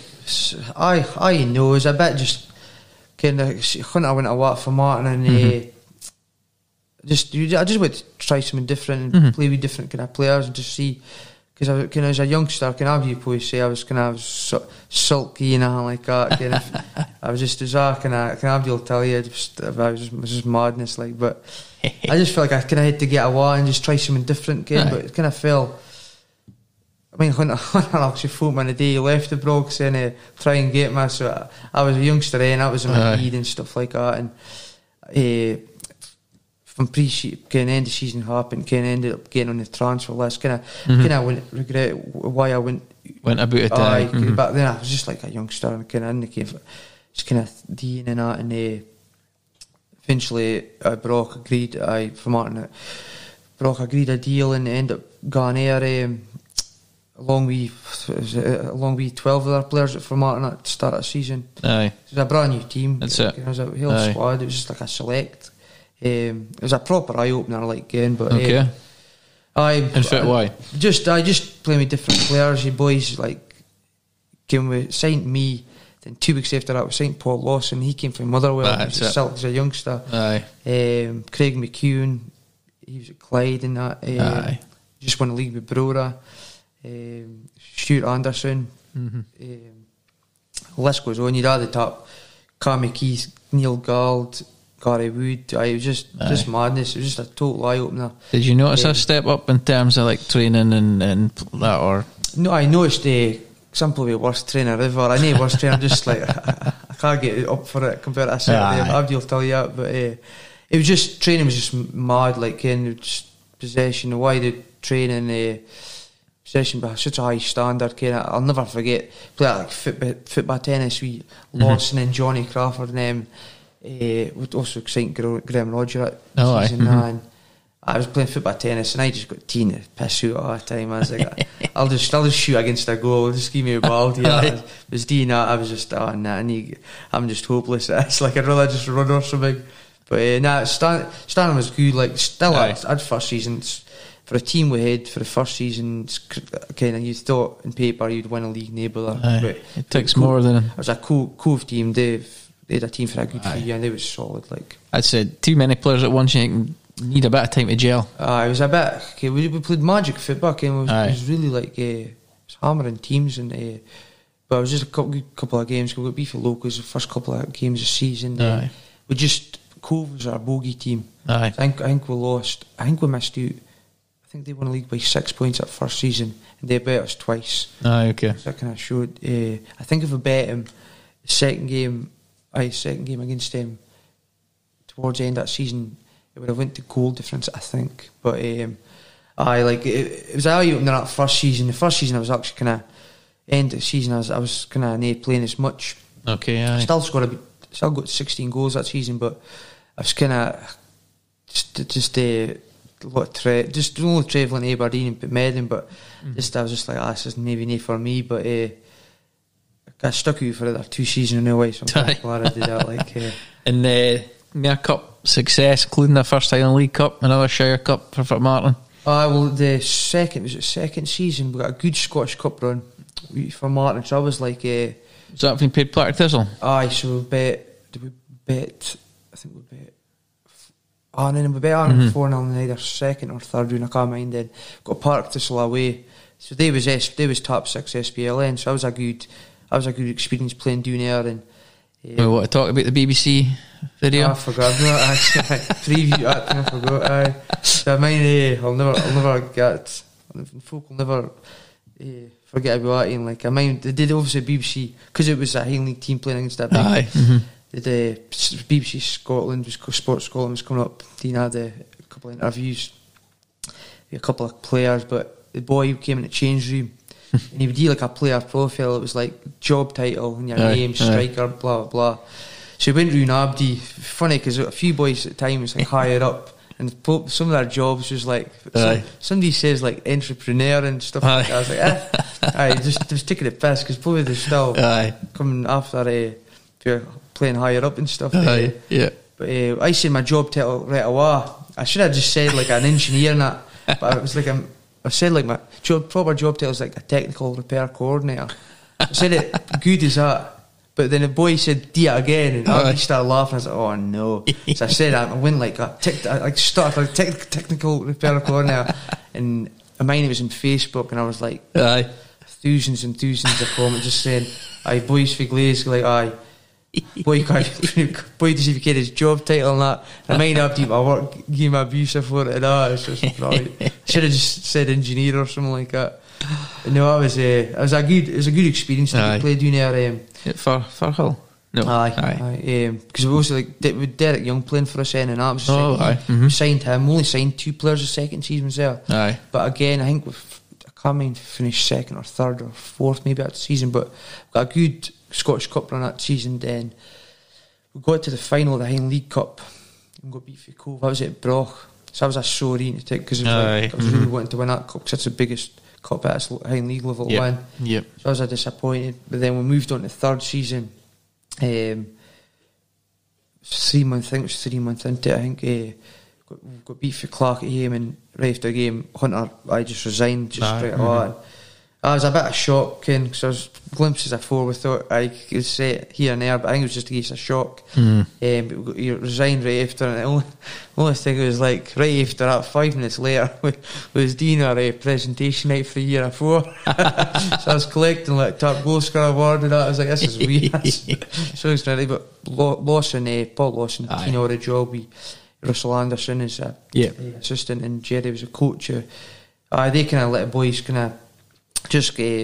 I I know it was a bit just kind of Hunter went away for Martin and. Mm-hmm. Uh, Just, I just want to try something different and Mm-hmm. play with different kind of players and just see. Because I was kind of as a youngster, can I probably say I was kind of su- sulky and all like that. Kind of, I was just as I can I can I tell you, just, I was just, it was just madness like. But I just felt like I kind of had to get away and just try something different. Again, Aye. but it kind of felt. I mean, Hunter, Hunter actually phoned me the day he left the Brock saying uh, try and get me. So I, I was a youngster then, I was in my Aye. lead and stuff like that, and. Uh, From pre kind of end of season happened, kind of ended up getting on the transfer list. Kind of, Mhm. kind of went regret why I went. Went about it. Aye, uh, mhm. back then I was just like a youngster and kind of in the cave, just kind of dealing in that, and uh, eventually uh, Brock agreed. I for Martin, uh, Brock agreed a deal and ended up going there. Um, along with along with twelve other players at Formartine at the start of the season. Aye. It was a brand new team. That's like, it. It was a whole Aye. squad. It was just like a select. Um, it was a proper eye opener, like again. But Okay. um, I In fact, why? Just I just playing with different players. You boys like came with signed me. Then two weeks after that, we signed Paul Lawson. He came from Motherwell. Ah, he was that's a Celtic as a youngster. Aye. Um, Craig McEwen. He was at Clyde and that. Um, Aye. Just won the league with Brora. Um, Stuart Anderson. Mm-hmm. Um, the list goes on. You'd add the top. Carl McKeith, Neil Gald, Gary Wood. I, it was just Aye. just madness. It was just a total eye opener. Did you notice Um, a step up in terms of like training and, and that, or No, I noticed the. Uh, I'm probably the worst trainer ever. I know worst trainer. Just like I, I can't get up for it compared to a Saturday. Aye. Abdi will tell you that, but uh, it was just training was just mad. Like in just possession, the way the training, uh, possession by such a high standard. Kind of, I'll never forget play like football, football tennis. We Mhm. Lawson and Johnny Crawford and them. Uh, with also Saint Graham Roger at Oh, aye. season Mhm. nine. I was playing football tennis and I just got teen the piss out all the time. I was like, I'll just I'll just shoot against a goal, just give me a ball. Yeah, I was, was doing that. I was just oh nah, I need, I'm just hopeless. It's like I'd rather just run or something. But uh, nah, Stan, Stan was good. Like still, Aye. I'd, I'd first seasons for a team we had for the first season. Kind of you thought in paper you'd win a league neighbour. Aye. It takes more than It was a cool, Cove team. They they had a team for a good Aye. few years and they was solid. Like. I'd said too many players at once. You can need a bit of time to gel. Uh, it was a bit. Okay, we, we played magic football, and it was, Aye. it was really like uh, it was hammering teams, and uh, but it was just a couple, good couple of games. We got beat for locals the first couple of games of the season. Uh, Aye. we just Cove was our bogey team. Aye. I think I think we lost. I think we missed out. I think they won the league by six points at first season, and they beat us twice. Aye. Okay. So that kind of showed. Uh, I think if we bet him, the second game, aye, second game against them, towards the end of that season, it would have went to goal difference, I think. But um, I like it, it was eye opening that first season. The first season I was actually kind of end of the season. I was I was kind of not playing as much. Okay. Aye. Still scored a bit, still got sixteen goals that season, but I was kind of just just uh, a lot of tra- just only travelling to Aberdeen and Medin, but Mhm. just I was just like, ah, this is maybe not for me. But uh, I stuck out for it two seasons in a way, so I'm Aye. glad I did that. Like. Uh, And uh, Mayor Cup success, including the first time in the League Cup, another Shire Cup for Formartine. Uh, well, the second was it second season. We got a good Scottish Cup run for Martin. So I was like, uh, Was that when you played Partick Thistle? aye. So we bet. Did we bet? I think we bet. Oh, and then we bet on Mhm. four nil in either second or third round. I can't mind. Then got Partick Thistle away. So they was S, they was top six S P L N. So I was a good, I was a good experience playing down there. And We want to talk about the B B C video. Oh, I forgot about it, actually. Preview acting, I forgot. Aye. So I mean, uh, I'll never, I'll never get. Folk will never uh, forget about that. And like, I mean, they did obviously B B C because it was a Highland League team playing against that big. Aye. Mm-hmm. The uh, B B C Scotland was Sports Scotland was coming up. Dean had uh, a couple of interviews, with a couple of players, but the boy who came in the change room. And he would do like a player profile. It was like job title and your Aye, name, aye. striker, blah blah blah. So he went round Abdi. Funny because a few boys at the time was like higher up, and po- some of their jobs was like Aye. some, somebody says like entrepreneur and stuff. Like that. I was like, eh. Aye, just just taking the piss because probably they're still Aye. coming after uh, if you're playing higher up and stuff. Aye. Uh, Yeah. but uh, I said my job title right away. I should have just said like an engineer and that, but it was like I'm. I said like my job, proper job title is like a technical repair coordinator. I said it good as that, but then the boy said "do it again," and I started laughing. I was like, "Oh no!" So I said I went like a tech, I like started like tech, technical repair coordinator, and mine was in Facebook, and I was like, Aye. thousands and thousands of comments just saying, "Aye, boys for Glaze," like aye. Boy, can't, boy, does he get his job title and that? I might have to do my work, give my abuse for it and that. It's just probably should have just said engineer or something like that. But no, it was a, it was a good, it was a good experience to play down there. Um, For for Hull. No. aye, Aye. aye. Because um, we also like De- with Derek Young playing for us, and that was the Oh, second aye. year. Mhm. We signed him. We only signed two players the second season was there. Aye. But again, I think we've, I can't mind finished second or third or fourth maybe that season. But we got a good Scottish Cup run that season. Then we got to the final of the Highland League Cup and got beat for Cove. I was at Broch, so I was a sore to take because Aye. like, I was really Mhm. wanting to win that cup because that's the biggest Cup at high league level to yep. win. Yep. So I was a disappointed. But then we moved on to third season. Um, three months, I think it was three months into it. I think uh, got, got beat for Clark at home, and right after the game, Hunter, I just resigned just ah, straight mm-hmm. away. I was a bit of shock, because I was glimpses of four. We thought I could say it here and there, but I think it was just a case of shock. Mm. Um, but we got, you resigned right after, and the only, only thing was like right after that, five minutes later, was doing our uh, presentation night for the year before. So I was collecting like top goal scorer award and that. I was like, this is weird. So it's really, but Lawson, uh, Paul Lawson, keen on the job. We, Russell Anderson is a yep. assistant, and Jerry was a coach. Uh, uh, they kind of let the boys kind of just uh,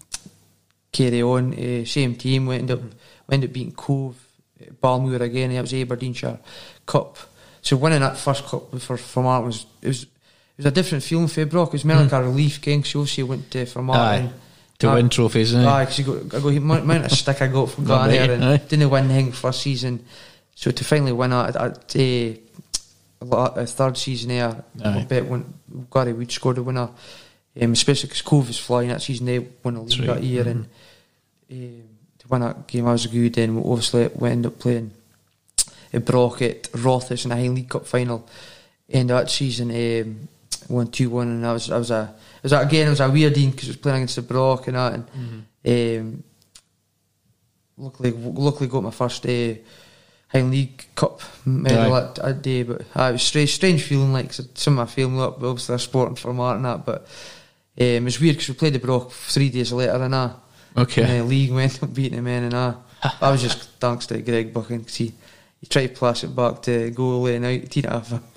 carry on. Uh, same team. We ended up, we ended up beating Cove, uh, Balmoor again. That was Aberdeenshire Cup. So winning that first cup for Fermanagh was it was it was a different feeling for Brock. It was more mm. like a relief king. So obviously went to Fermanagh to uh, win trophies. Aye, because you got I got amount of stick I got from going there and aye. didn't win anything first season. So to finally win that at uh, a third season there, aye. I bet when Gary Wood scored the winner. Um, especially because Cove was flying that season, they won the league right. that year, mm-hmm. and um, to win that game, I was good. And we obviously we ended up playing at Brock at Rothes in the High League Cup final. End of that season, um, won two one, and I was, I was a, it was a, again, it was a weird game because I was playing against the Brock and that, and mm-hmm. um, luckily, luckily got my first uh, High League Cup medal that, that day. But uh, it was strange, strange feeling like cause some of my family up, but obviously they're sporting for Martin that, but. Um, it was weird because we played the Brock three days later and that. Okay. And the league went up beating them in and that. I was just thanks to Greg Buchan because he, he tried to pass it back to goalie and out teed it off him.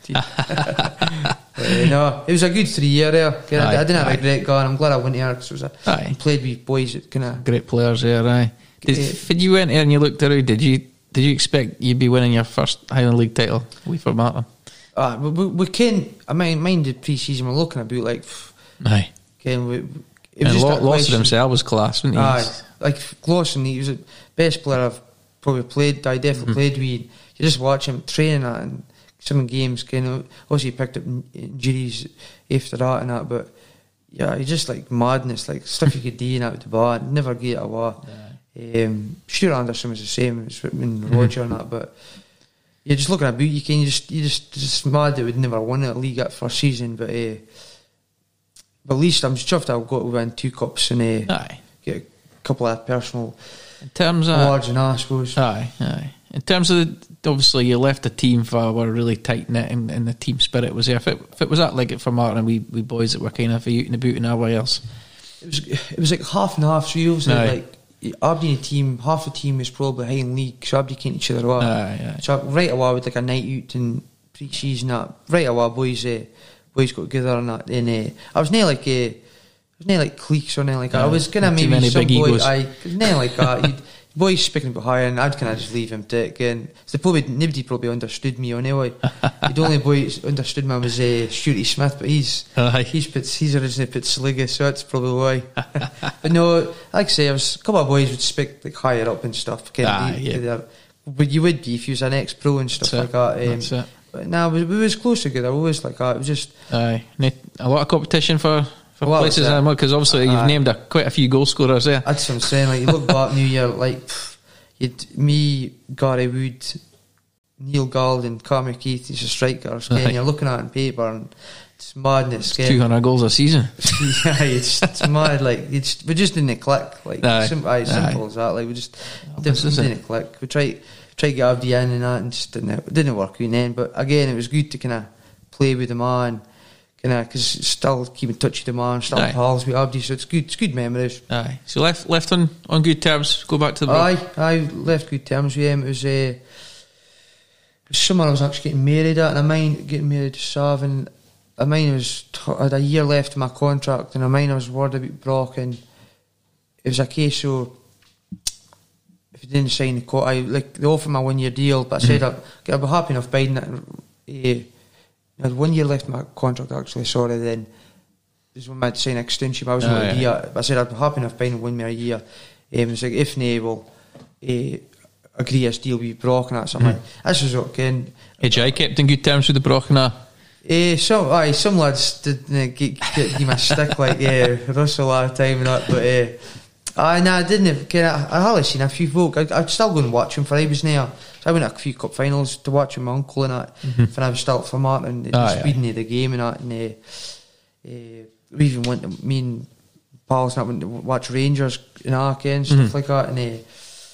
uh, no, it was a good three year there. I, aye, I didn't have aye. a great going. I'm glad I went there because it was a I played with boys that kind of great players there. Aye. Did, uh, when you went there and you looked around, did you did you expect you'd be winning your first Highland League title with Fermanagh? Ah, uh, we, we can. I mean, mind the pre-season we're looking about like. Pff, aye. Again, we, it was and Lawson himself was class, wasn't he? Aye, like Lawson, he was the best player I've probably played. I definitely mm-hmm. played with. You just watch him training that and some games. Kind of, obviously, he picked up injuries after that and that, but yeah, he just like madness, like stuff you could do out the bar, never get it away. Yeah. Um, sure, Anderson was the same as when Roger mm-hmm. and that, but you're just looking about. You can you just you just just mad that we'd never won a league that first season, but. Uh, But at least I'm chuffed I've got to win two cups and uh, aye. get a couple of personal in terms of awards and I suppose. Aye, aye. In terms of the, obviously you left the team for were really tight knit and, and the team spirit was there. If it, if it was that like it for Martin and we, we boys that were kind of out and about and everybody else, it was it was like half and half. So you was like Aberdeen team, half the team was probably high in league, so Aberdeen came each other out. Aye, aye. So right away with like a night out and pre-season that right away boys. Uh, Boys got together and that. And uh, I was near like uh, I was near like cliques or near like that. I was kind of maybe some boy. I was near like that. You'd, boys speaking about higher, and I'd kind of just leave him to it. And so probably nobody probably understood me anyway. The only boy who understood me was uh, Shooty Smith, but he's Aye. he's put he's originally put Sligo, so that's probably why. But no, like I say, I was a couple of boys would speak like higher up and stuff. Ah, yeah. But you would be if you was an ex-pro and stuff that's like it. that. Um, that's it. But no, we, we was close together. We was like that. It was just aye, a lot of competition for, for places because obviously you've aye. named a, quite a few goal scorers there. That's what I'm saying. Like you look back, New Year, like pff, you'd me, Gary Wood, Neil Gall, and Carter Keith. He's a striker. And you're looking at it on paper, and it's madness. Two hundred goals a season. Yeah, it's, it's mad. Like it's, we just didn't click. Like aye. Sim- aye, simple aye. as that. Like we just oh, didn't, didn't click. We tried. Tried to get Abdi in and that and just didn't, it didn't work in the end. But again, it was good to kind of play with the man, kind of because still keep in touch with the man, still aye. pals with Abdi, so it's good. It's good memories. Aye. So left left on, on good terms. Go back to the aye. I left good terms with him. It was uh, it was summer I was actually getting married at, and I mind getting married to Sav, and I mind was I had a year left in my contract, and I mind I was worried about Brock, and it was a case of. If you didn't sign the court, I like they offered me a one year deal, but I said mm-hmm. I'd, I'd be happy enough buying it. Uh, I had one year left in my contract actually. Sorry, then this when I had to sign an extension. But I was oh, yeah. a year. But I said I'd be happy enough buying one more year. Um, it's like if they will uh, agree a deal with Brock and that something. Mm-hmm. Like, this was okay. And Had you kept in good terms with the Brock and that? Eh, some, aye, some lads did uh, get, get give me a stick like uh, Russell all the time and that, but uh, aye, nah, I didn't. Kind of, I hardly seen a few folk. I, I'd still go and watch him for I was there. So I went to a few cup finals to watch with my uncle and that. Mm-hmm. When I was still at Fermanagh and the aye, speeding aye. of the game and that. And uh, uh, we even went to, me and pals and that went to watch Rangers and Ark and stuff mm-hmm. like that. And uh,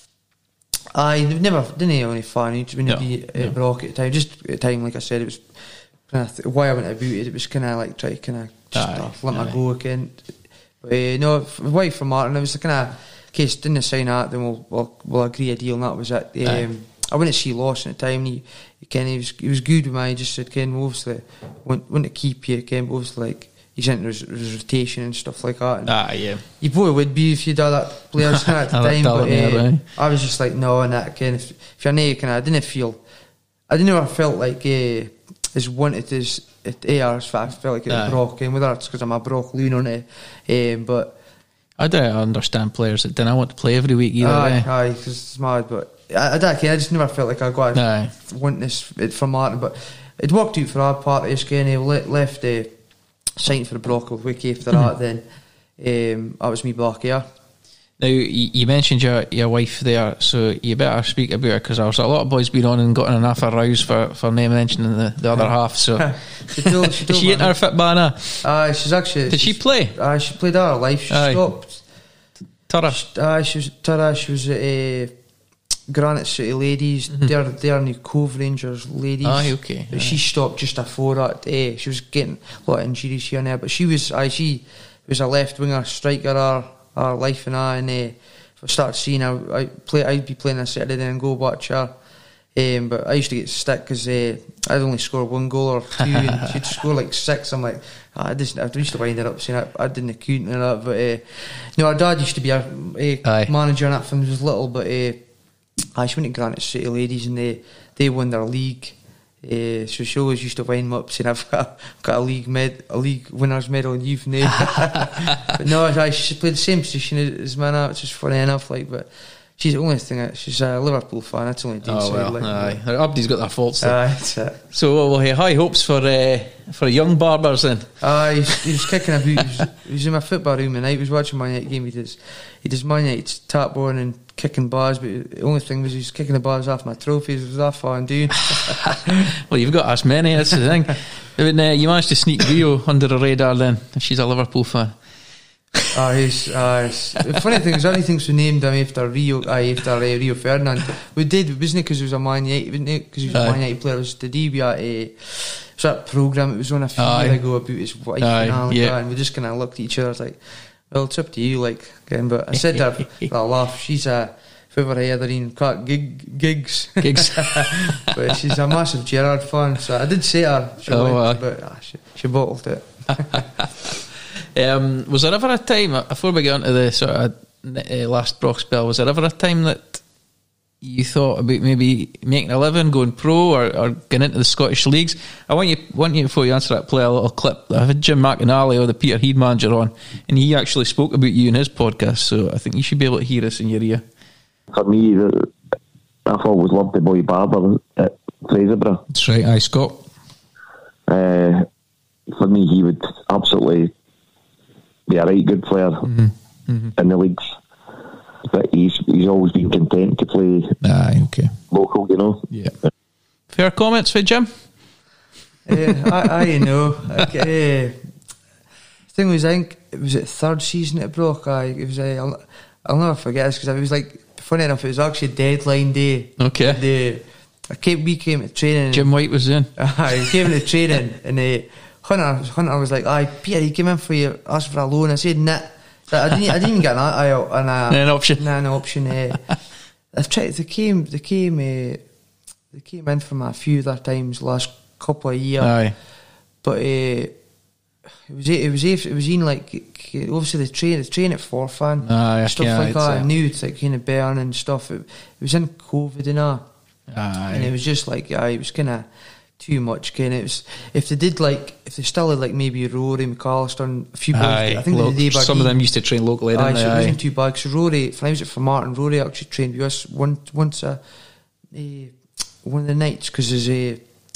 I never didn't have any fun. He just wouldn't no, be at no. Brock at the time. Just at the time, like I said, it was kind of th- why I went about it. It was kind of like try to kind of just aye, uh, let aye. my go again. But uh, no, away from Martin, it was the kind of case. Didn't sign that, then we'll, we'll we'll agree a deal, and that was it. Um, I went to see Lawson at the time. And he, he kind of he was he was good with me. He just said, "Ken, obviously want want to keep you, Ken, but obviously like." He's into his, his rotation and stuff like that. And ah, yeah. You probably would be if you'd done that players at the time, but uh, there, right? I was just like, no, and that again. If, if you're not, kind of, I didn't feel, I didn't ever felt like uh, as wanted as at A R as I felt like at Brock, and whether it's because I'm a Brock loon on it, um, but I don't understand players that didn't want to play every week either. Aye, eh? aye, because it's mad. But I, I, I just never felt like I got to want this from Martin, but it worked out for our part. It's kind of left. Uh, Signed for the Brock with Wiki after that, then um, that was me back here. Now, you, you mentioned your your wife there, so you better speak about her because there was a lot of boys been on and gotten enough of rouse for, for name mentioning the, the other half. So, she told, she told is she in her fit banner? Aye, uh, she's actually. Did she play? Aye, uh, she played all her life. She aye. stopped. Tara. Aye, she was Tara. She was at uh, Granite City Ladies. Mm-hmm. They're they're new Cove Rangers ladies. Aye, okay. But aye. she stopped just before that. Uh, she was getting a lot of injuries here and there, but she was. Aye, she was a left winger striker. Our our life and I. And uh, if I started seeing her, I play. I'd be playing on Saturday and go watch her. Um, but I used to get stick because uh, I'd only score one goal or two, and she'd score like six. I'm like, oh, I just I used to wind it up saying I, I didn't count and that. But uh, no, our dad used to be a, a manager and that from when he was little. But uh, I just went to Granite City Ladies and they they won their league. Uh, so she always used to wind me up saying I've got, I've got a league med a league winners medal in youth name. But no, I, she played the same position as Mana, which is funny enough. Like, but. She's the only thing that she's a Liverpool fan. That's the only thing. Oh well, like, aye. Everybody's got their faults. Aye, that's it. So we'll have high hopes for uh, for young Barbers then. Aye, he's, he was kicking about. He was, he was in my football room and I was watching my United game. He does, he does Man United's tap on and kicking bars. But the only thing was he was kicking the bars off my trophies. Was that fun, dude? Well, you've got as many. That's the thing. But, uh, you managed to sneak Rio under the radar then. If she's a Liverpool fan. Ah, he's, uh, the funny thing is, everything was named him after Rio, uh, after uh, Rio Ferdinand. We did, it wasn't because he was a Man United, wasn't it? Because he was a Man United player. It was the D B at a was that programme. It was on a few years ago about his wife and all yeah. that, and we just kind of looked at each other. I was like, well, it's up to you, like again. But I said to her, for a laugh, she's a if ever I had her in cut gig gigs gigs, but she's a massive Gerrard fan. So I did say to her, she oh, went, uh. but uh, she, she bottled it. Um, was there ever a time, before we get on to the sort of uh, last Brock spell, was there ever a time that you thought about maybe making a living, going pro, or, or getting into the Scottish leagues? I want you, want you before you answer that, play a little clip. I had Jim McInally or the Peter Heed manager on, and he actually spoke about you in his podcast, so I think you should be able to hear this in your ear. For me, I've always loved the boy Barber at Fraserburgh. That's right, aye, Scott. Uh, for me, he would absolutely be a right good player mm-hmm. Mm-hmm. in the leagues, but he's he's always been content to play aye, okay. local, you know. Yeah. Fair comments for Jim? uh, I, I know. Like, uh, the thing was, I think it was at third season at Brock. I it was. Uh, I'll, I'll never forget this because it was like funny enough. It was actually deadline day. Okay. The I came, we came to training. Jim White was in. Uh, he came to training and. Uh, Hunter, Hunter was like, "Aye, Peter, he came in for you, asked for a loan." I said, "Nah." I didn't, I didn't even get an, an, an, an option. Nah, an option. Uh, I've tried. They came, they came, uh, they came in from a few other times last couple of years. Aye, but uh, it was, it was, it was in like obviously the train, the train at Forfan, aye, stuff yeah, like that. Uh, I knew it's like kind of burn and stuff. It, it was in COVID and all, aye. and it was just like, aye, it was kind of. Too much, kind of. It was, if they did like, if they still had like maybe Rory, McAllister, and a few boys. Aye, I think lo- they did. Some of them used to train locally. Aye, Didn't so they? it Aye. wasn't too bad. So Rory, when I was at for Martin, Rory actually trained with us one once a, uh, one of the nights because his uh,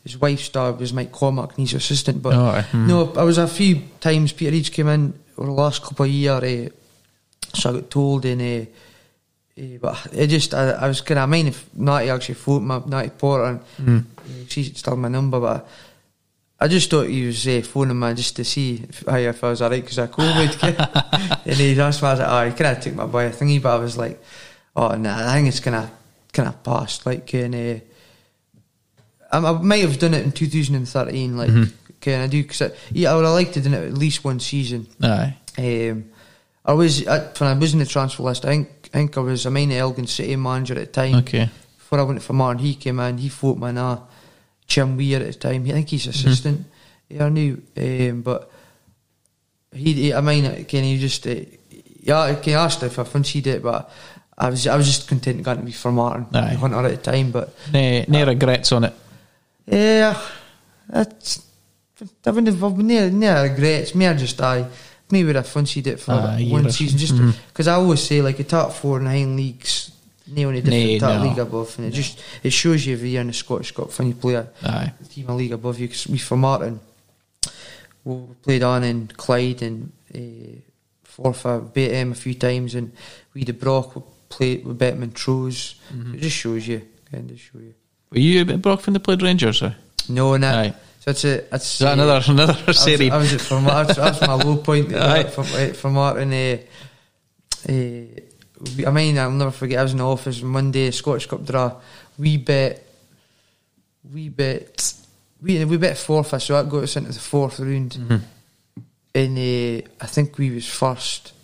his wife's dad was Mike Cormack and he's assistant. But oh, mm. no, I was a few times Peter Reid's came in over the last couple of years, uh, so I got told in. Uh, uh, but it just I, I was kind of I mind if Natty actually phoned my Natty Porter and mm. uh, she's still my number, but. I just thought he was uh, phoning me just to see if, uh, if I was alright because I COVID. And he asked me, I was like, oh, he kind of took my boy a thingy, but I was like, oh, nah, I think it's kind of kind of past. Like, and, uh, I, I might have done it in two thousand thirteen, like, mm-hmm. can I do? Because I, yeah, I would have liked to do it at least one season. Aye. Um, I was, I, when I was in the transfer list, I think, I think I was, I mean, Elgin City manager at the time. Okay. Before I went for Martin, he came in, he fought me now. Jim Weir at the time, I think he's assistant mm-hmm. here now, um, but he, he, I mean, can he just, uh, yeah, he asked if I fancied it, but I was, I was just content going to be for Martin Aye. Hunter at the time, but no, no uh, regrets on it. Yeah, that's, I wouldn't have no, no regrets. Me, I just I maybe would have fancied it for uh, one season, just because mm-hmm. I always say like the top four nine leagues. No, any different nee, top no. league above, and it just it shows you every year in the Scottish Cup when you play a Aye. team a league above you. Because we for Martin, we played on in Clyde and uh, Forfar, beat them a few times, and we the Brock we played with bet Montrose. Mm-hmm. It just shows you, kind of show you. Were you a bit Brock when they played Rangers? Or? No, no. Aye. So it's a it's Is that uh, another another series. I was, I was from that's, that's my low point. uh, from from Martin. Uh, uh, I mean, I'll never forget. I was in the office Monday, Scottish Cup draw. We bet, we bet, we we bet Forfar, so that got us into the fourth round. Mm-hmm. And uh, I think we was first,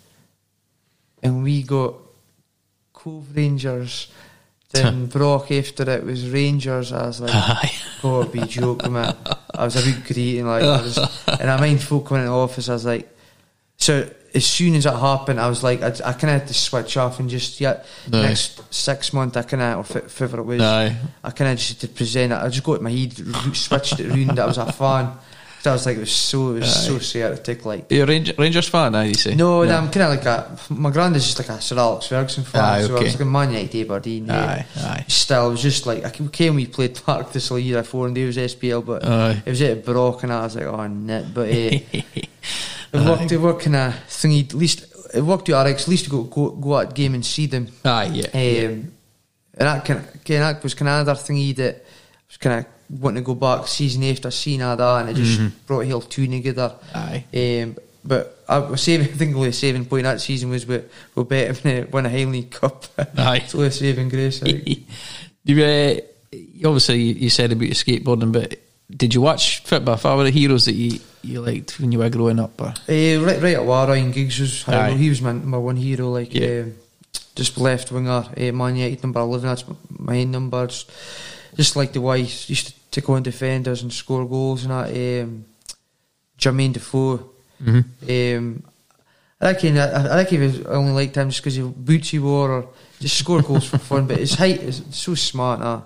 and we got Cove Rangers. Then Brock after it was Rangers. I was like, God, be joking, man. I was a bit greeting, like, I was, and I mind folk coming in the office. I was like, so. As soon as it happened, I was like, I, I kind of had to switch off and just, yeah, no. next six months, I kind of, or f- whatever it was, no. I kind of just had to present it. I just got it in my head, switched it around. I was a fan. So I was like, it was so, it was aye. so certic. Like, you're a Ranger, Rangers fan, I you say? No, no. I'm kind of like a, my granddad's just like a Sir Alex Ferguson fan. Aye, so okay. I was like a Man United, Aberdeen. Aye, yeah. aye. Still, it was just like, I came, we played Park this year before, and they was S P L, but aye. it was at Brock, and I was like, oh, nit. But uh, it worked, it worked kind of thingy, at least. It worked out alright. At least to go go go at the game and see them. Ah, yeah. Um, yeah. And that kind of that was kind of another thingy that was kind of wanting to go back season after seeing all that, and it just mm-hmm. brought Hill two together. Aye. Um, but I was saving. I think the only saving point that season was we we bet him to win a Highland Cup. Aye. It's only a saving grace. you, uh, obviously, you said about your skateboarding, but did you watch football? If I were the heroes that you, you liked when you were growing up? Or? Uh, right, right at war, Ryan Giggs was hero. He was my, my one hero. Like, yeah. um, just left winger, uh, Man United number eleven. That's my main number. Just, just like the way he used to take on defenders and score goals and that. Um, Jermaine Defoe. Mm-hmm. Um, I reckon I, I reckon he only liked him just because of boots he wore or just score goals for fun. But his height is so smart now.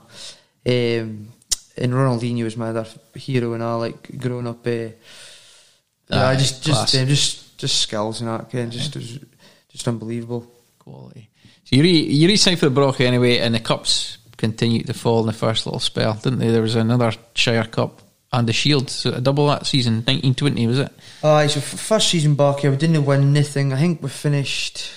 Um, And Ronaldinho was my other hero, and I like growing up. Uh, yeah, uh, just just um, just just skills and that, and just was just unbelievable quality. So you re, you re-signed for the Brock anyway, and the cups continued to fall in the first little spell, didn't they? There was another Shire Cup and the Shield, so a double that season, nineteen twenty was it? Aye, uh, so first season back here, we didn't win nothing. I think we finished.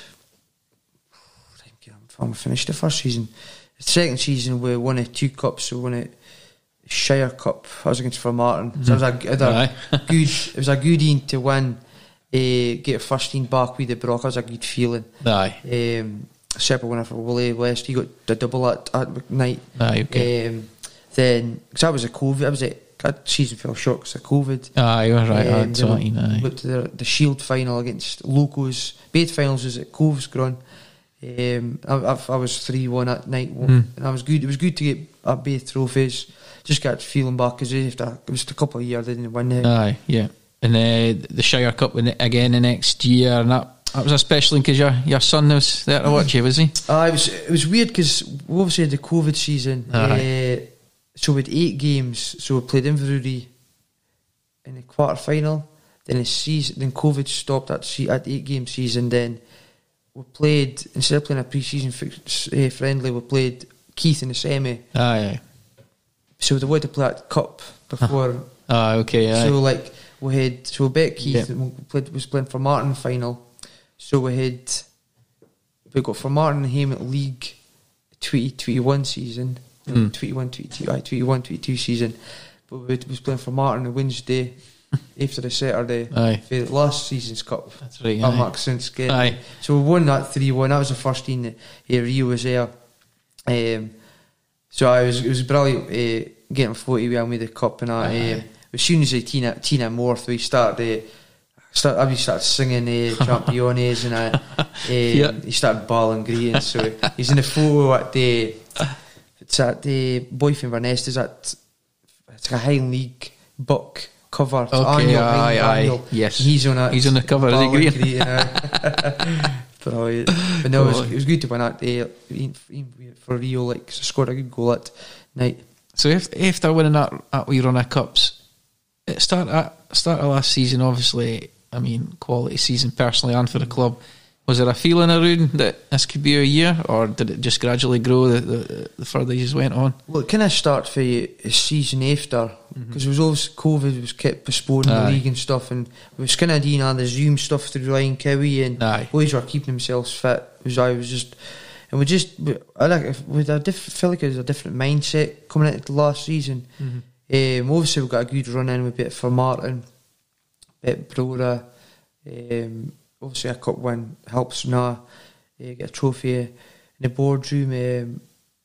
I think we finished the first season. The second season we won a two cups, so we won it. Shire Cup. I was against for Martin. Mm-hmm. So it was a, it was a good. It was a good in to win. Uh, get a first team back with the Brock. It was a good feeling. Aye. Um, separate winner for Willie West. He got the double at at night. Aye. Okay. Um, then because that was a COVID. That was it. That season fell short because of COVID. Aye, you're right. Um, twenty, we got to the, the Shield final against Locos. Both finals was at Cove's Ground. Um, I, I, I was three one at night, mm. and I was good. It was good to get uh, both trophies. Just got feeling back because after it was a couple of years they didn't win it. Aye, yeah. And uh, the Shire Cup again the next year, and that, that was especially because your your son was there to watch you, was he? Uh, it was it was weird because we obviously had the COVID season, uh, so we had eight games. So we played Inverurie in the quarter final. Then the season, then COVID stopped at at eight game season. Then we played instead of playing a pre-season fix, uh, friendly, we played Keith in the semi. Aye, aye. so they wanted to play at Cup before. Ah, okay. Aye. So like we had so Beck Keith Yep. played, was playing for Martin final. So we had we got for Martin him at League twenty twenty-one season, Mm. twenty-one twenty-two, aye, twenty-one twenty-two season. But we was playing for Martin on Wednesday after the Saturday Aye. for the last season's Cup. That's right. At Aye. Mark since game. Aye. So we won that three one. That was the first team that uh, Rio was there. Um, so I was it was brilliant uh, getting forty with him with the cup and that. Aye. Um, as soon as I Tina Tina Morth we started. Uh, Start, I started singing uh, Championes and I, um, Yeah. he started bawling green. So he's in the photo at the it's at the Boy from Inverness. Is at it's like a Highland League book cover. It's Okay, annual, aye, Highland aye. annual. Yes. He's on it. He's on the cover, is he, bawling green? green, aye. Brilliant. But no, it was, it was good to win that day for Rio. Like so scored a good goal that night. So if, after winning that, that wee run of cups, at start at start of last season, obviously, I mean, quality season personally and for the club. Was there a feeling around that this could be a year, or did it just gradually grow the, the, the further you went on? Well, it kind of started for you a season after because mm-hmm. it was always COVID was kept postponing Aye. the league and stuff, and we was kind of doing all the Zoom stuff through Ryan Cowie and Aye. boys were keeping themselves fit. It was I was just and we just we, I like with a diff, feel like it was a different mindset coming into the last season. Mm-hmm. Um, obviously we got a good run in with bit for Martin, bit Brora. Um, obviously a cup win helps now uh, get a trophy in the boardroom. Um,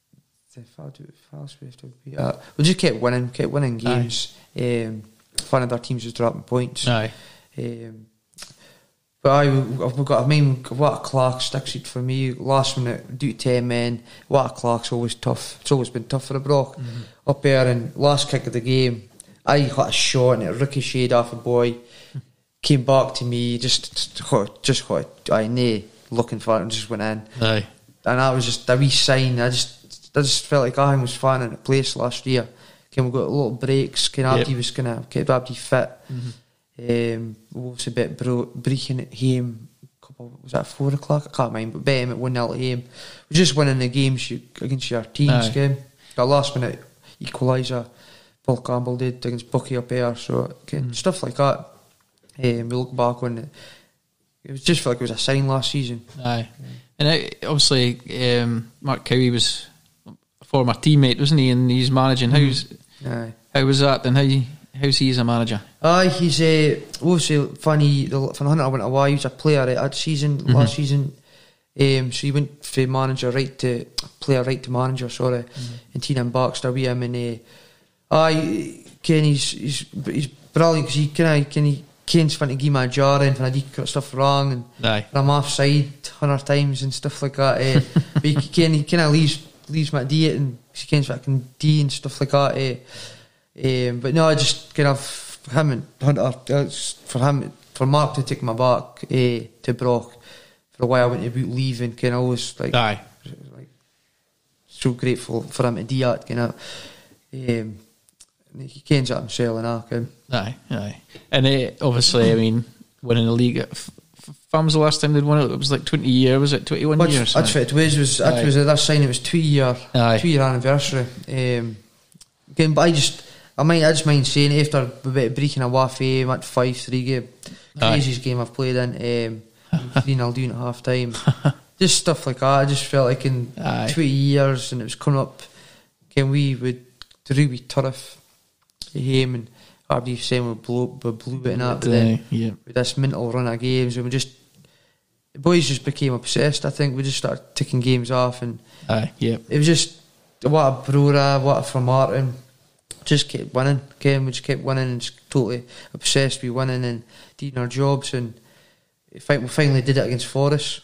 uh, we just kept winning, kept winning games. Um, one of their teams was dropping points. Aye. Um, but I, we've got. I mean, what a Clark sticks it for me. Last minute, due to ten men. What a Clark's always tough. It's always been tough for the Brock mm-hmm. up there. And last kick of the game, I hit a shot and it ricocheted off a boy. Came back to me, just just, just I knew looking for it and just went in. Aye. And that was just a wee sign. I just I just felt like I was fine in the place last year. Can we got little breaks? Can Abdi yep. was kind of kept Abdi fit. Mm-hmm. Um, was a bit bro- breaking at home. Couple was that four o'clock? I can't mind, but bet him at one nil at home. We're just winning the games you, against your teams. Game got last minute equaliser. Paul Campbell did against Bucky up there. So okay, mm-hmm. stuff like that. Um, we look back on it, it was just felt like it was a sign last season. Aye, yeah. And it, obviously um, Mark Cowie was a former teammate, wasn't he? And he's managing. How's Aye. how was that? And how how's he as a manager? Aye, he's uh, obviously funny. The Van Hunter went away. He was a player at that season, mm-hmm. last season. Um, so he went from manager right to player right to manager. Sorry, mm-hmm. and Tina Baxter with him. And uh, aye, Ken, he's he's he's brilliant because he can can he. Kane's trying to give my jar in when I did stuff wrong and Aye. I'm offside a hundred times and stuff like that. Eh. But he can he kind of leaves leaves my D and he can I can D and stuff like that. Eh. Um, but no, I just kind of him and Hunter for him for Mark to take my back eh, to Brock for a while. I went about leaving. Kind of always like Aye. like so grateful for him to do that. Kind of. Um, He kens that himself and that. Aye, aye. And uh, obviously, I mean, winning the league. F- f- when was the last time they'd won it? It was like twenty years, was it? twenty-one Which, years? That's what it was. was that was that sign. It was two year, aye. two year anniversary. Um, again, but I just, I might, I just mind saying it after a bit of breaking away fame at five three game, craziest game I've played in. Um, three nil down at half time. Just stuff like that. I just felt like in aye. twenty years, and it was coming up. Can we would to really turf. Him and Abdi saying we blew, we blew it and that, but then yeah. with this mental run of games, and we just the boys just became obsessed. I think we just started ticking games off, and aye, yeah. it was just what a Brora, what a for Martin, just kept winning. Again, we just kept winning and just totally obsessed with winning and doing our jobs, and we finally did it against Forest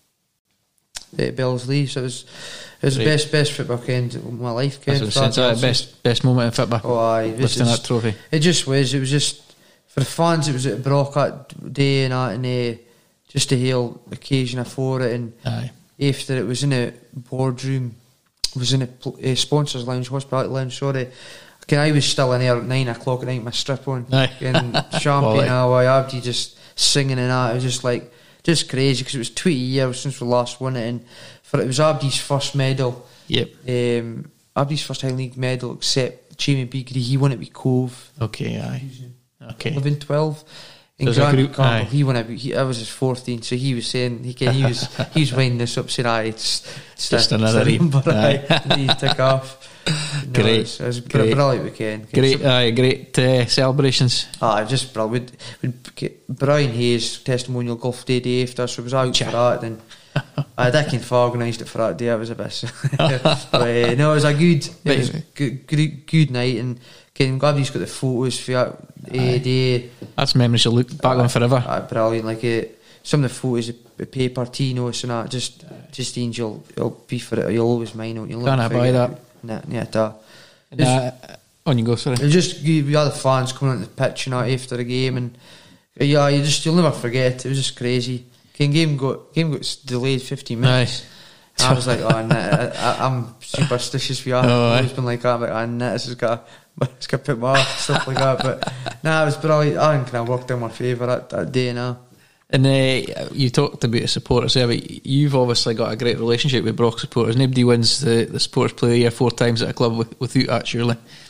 at Bellsleigh. So it was. It was right. the best best football weekend of my life. Ken, That's what the best best moment in football. Oh, aye, lifting that trophy. It just was. It was just for the fans. It was at Brock that day and that, and uh, just to hail occasion for it. And aye. after it was in a boardroom, it was in a uh, sponsors lounge, hospitality lounge. Sorry, Ken, I was still in there at nine o'clock at night, my strip on, aye. and champagne. Away, Abdi just singing and that. It was just like just crazy because it was twenty years since we last won it, and. For it was Abdi's first medal. Yep. Um, Abdi's first Highland League medal, except Jamie Beagley, he won it with Cove. Okay, aye. Okay. eleven twelve. In There's a Grant group- Campbell, aye. he won it. He, I was his fourteen, so he was saying he can, he was he was winding this up, saying, "Aye, it's, it's Just a- another it's a ream. number, Aye. aye, and he took off." No, Great, it was, it was a great. brilliant weekend. Great, aye, great uh, celebrations. Ah, just brilliant. When Brian Hayes testimonial golf day day after, so I was out Cha. for that. And I Dick organised it for that day. I was a bit. But, uh, no, it was a good, it was good, good, good night. And Ken Gabby's got the photos for that uh, day. That's memories you'll look back on forever. Ah, brilliant. Like uh, some of the photos, the paper, Tino's and that, just, just Angel, you'll be for it. You'll always mind it. You'll Can't never I buy forget that? it. Nah, yeah, that. Uh, on you go, sorry. It was just you, you had the fans coming on the pitch and that after the game, and yeah, you just you'll never forget. It was just crazy. Game game got game got delayed fifteen minutes. Aye. I was like, oh, nah, I, I, I'm superstitious for you. I've Oh, always aye. been like that. But oh, nah, this has got it's got to put me off, stuff like that. But nah, it was brilliant. I think I worked in my favour that, that day now. And uh, you talked about the supporters there, but you've obviously got a great relationship with Brock supporters. Nobody wins the, the Supporters Player of the Year four times at a club with, without that, surely.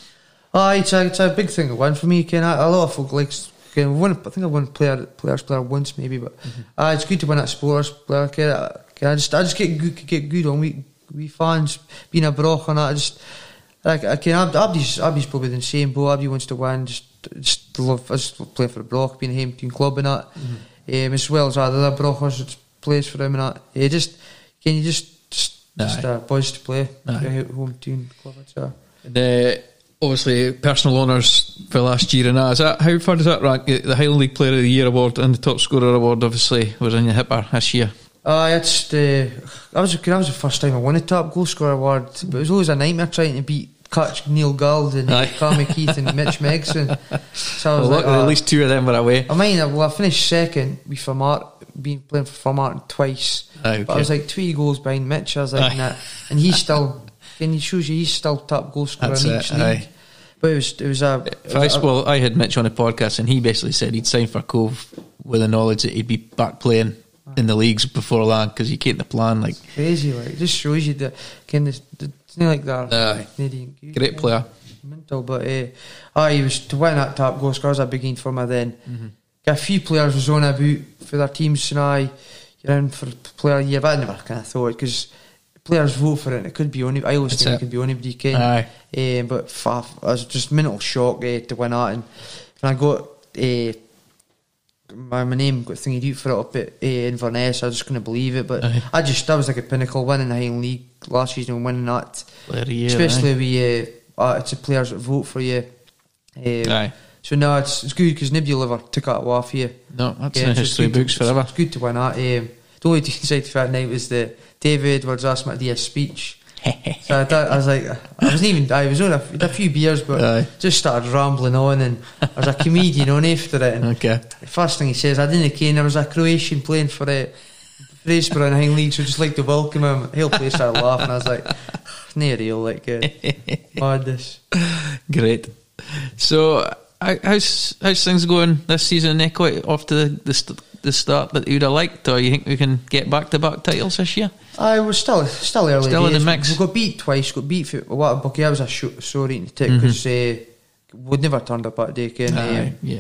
Oh, it's a, it's a big thing to win for me. Ken. A lot of folk like Ken, won, I think I won player players player once maybe, but mm-hmm. uh, it's good to win that Supporters Player. Ken. I, Ken, I just I just get good get good on we we fans being a Brock and that. I just like I can Abdi's Abdi's probably the same boat. Abdi wants to win. Just just love I just love playing for the Brock, being a home team club and that. Mm-hmm. Um, as well as other Brochers that plays for him and that. Yeah, just can you just just, just a buzz to play for a home team club. So. And, uh, obviously, personal honours for last year and that. Is that how far does that rank? The Highland League Player of the Year award and the Top Scorer award obviously was in your hipper this year. Uh, it's the I was that was the first time I won a top goal scorer award, but it was always a nightmare trying to beat Catch Neil Gould and Carl McKeith and Mitch Megson. So I was well, like, look, oh, at least two of them were away. I mean, well, I finished second with Fermart, being playing for Fermart twice. Aye, okay. But I was like two goals behind Mitch. I was like, nah. And he's still, and he shows you he's still top goal scorer That's in it, each league. aye. But it was it was a. It I, was a well, I had Mitch on a podcast and he basically said he'd sign for Cove with the knowledge that he'd be back playing in the leagues before long because he came to plan like crazy. Like it just shows you the kind of the, it's not like that. Aye. Canadian, Great player. Mental, but uh, oh, he was to win that top goal scorer was a big gain for me then. Mm-hmm. Got a few players was on about for their teams and I, you're in for player of the year, but I never kind of thought because players vote for it and it could be only I always That's think it. it could be anybody can. Aye. Um, but faff, I was just mental shock uh, to win that, and when I got uh, my, my name got thingy out for it up at uh, Inverness, I just couldn't believe it. But Aye. I just that was like a pinnacle winning the Highland League last season and winning that. Player of the Year, Especially aye. with uh, uh, it's the players that vote for you. Um, Aye. So no, it's it's good because nobody will ever take that away off you. No, that's Yeah, in so history it's good books to, forever. It's, it's good to win that. Um, the only thing to that night was the David Edwards asked me to do a speech. So I, thought, I was like, I wasn't even. I was on a, a few beers, but Aye. just started rambling on, and there was a comedian on after it. And Okay. the first thing he says, I didn't care. There was a Croatian playing for it. Fraserburgh in the Highland League, so just like to welcome him. The whole place started laughing. I was like, "Near real, like uh, madness." Great. So, how- how's how's things going this season? Eh? Quite off to the the, st- the start that you'd have liked, or you think we can get back to back titles this year? I was still still early Still in days. the mix. We got beat twice. Got beat for what Bucky. I was a sh- sorry to take because Mm-hmm. uh, we'd never turned up that day. Ken. Aye, Um, yeah.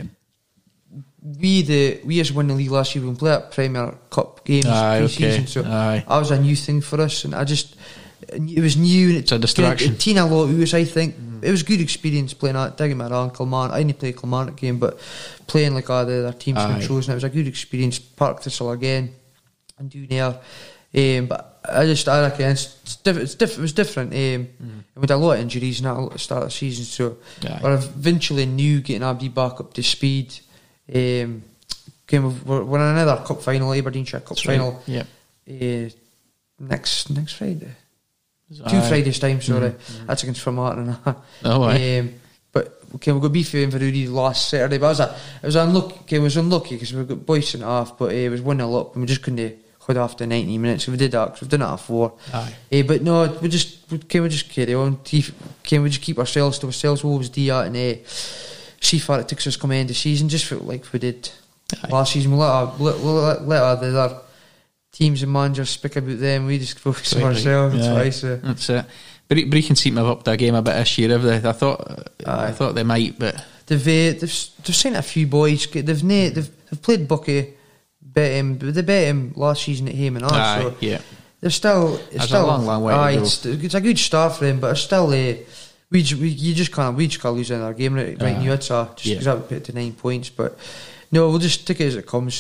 we the we as won the league last year. We played at Premier Cup games Aye, pre-season, okay. so Aye. that was a new thing for us, and I just it was new and It's a distraction. It teen a lot of us, I think. Mm. It was a good experience playing that. Don't get me wrong, Kilmarnock. I didn't play Kilmarnock game, but playing like all the other teams Aye. and shows, and it was a good experience. Park Thistle again and doing there. Um, but I just I reckon it's, it's, diff- it's diff- it was different. Um, mm. We had a lot of injuries and that at the start of the season, so Aye. we're eventually new getting Abdi back up to speed. Um, came we're, we're in another cup final, Aberdeenshire Cup That's final. right. Yeah. Uh, next next Friday, Aye. two Fridays time. Sorry, Mm-hmm. that's against Fermanagh and that. Oh, aye. Um, but okay, we got beef in Inverurie last Saturday. But I was a, it was unlucky. Okay, it was unlucky because we got boys sent off, but uh, it was one nil up and we just couldn't hold off the ninety minutes. So we did that because we've done it before. Aye. Uh, but no, we just we, can we just carry on? Keep- Can we just keep ourselves to ourselves? We'll always do that and uh, see far it takes us come end of the season. Just felt like we did Aye. last season. We let our, let, let, let our, the other teams and managers speak about them. We just focus on Right, ourselves. right. That's Aye. why. So. That's it. Brechin seem to have upped their game a bit this year. Have they? I thought, Aye. I thought they might, but they've uh, they've they've sent a few boys. They've na- they've they've played Bucky, bet him, they bet him last season at home and all. Aye, so yeah. They're still. It's There's still a long, long way aye, to go. It's, it's a good start for him, but it's still. Uh, we, we you just can't we just can't lose in our game right, right now. It's a just yeah. because that would put it to nine points, but no, we'll just take it as it comes.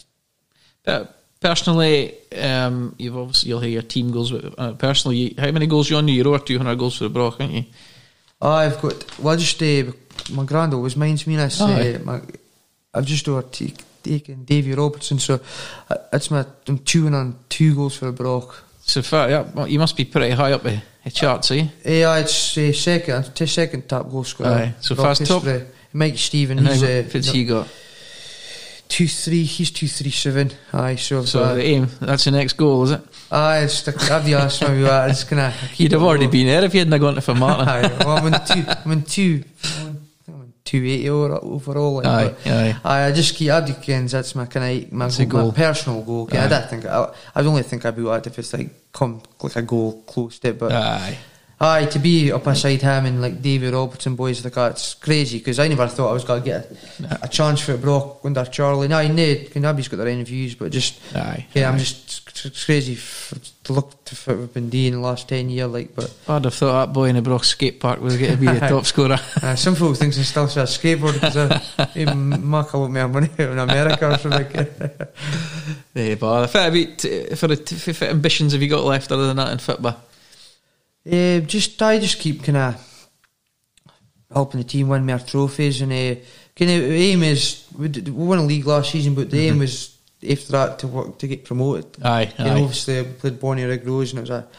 But personally, um, you've obviously you'll hear your team goals. But, uh, personally, how many goals you on? You're over two hundred goals for the Broch, aren't you? I've got. Well, I just uh, my grand always minds me. This, oh, uh, my, I've just over t- taken Davy Robertson, so uh, it's my I'm chewing on two goals for the Broch. So far, yeah, well, you must be pretty high up the, the charts, eh? Yeah, it's uh, second, t- second top goal scorer. Aye, so fast top. Mike Stephen, and he's how uh, what's he got? Two three, he's two three seven. Aye, so so uh, the aim. That's the next goal, is it? Aye, it's the, I've the asked me that. It's gonna. You'd have already been there if you hadn't gone to Formartine. Aye, well, I'm in two. I'm in two. I'm in two eighty overall. Like, aye, but, aye. Aye, I just keep. I do Ken's. That's my kind of my, goal, goal. goal. my personal goal. I don't think. I, I only think I'd be that if it's like come like a goal close to it. But aye. Aye, to be up beside him and like David Robertson boys like that, it's crazy because I never thought I was going to get a, nah. a chance for it Broch under Charlie. Now, Ned, Naby's got their interviews, but just aye, yeah, aye. I'm just it's crazy f- to look to what we've been doing in the last ten years. Like, but I'd have thought that boy in the Broch skate park was going to be the top scorer. uh, some folk think he still says skateboard because I mark a lot more money in America or something. Yeah, but fit a bit for the t- for ambitions have you got left other than that in football? Uh, just I just keep kind of helping the team win more trophies, and uh, kind of aim is we, d- we won a league last season, but the mm-hmm. aim was after that to work to get promoted. Aye, and aye. Obviously, I played Bonnie Rig Rose, and it was a.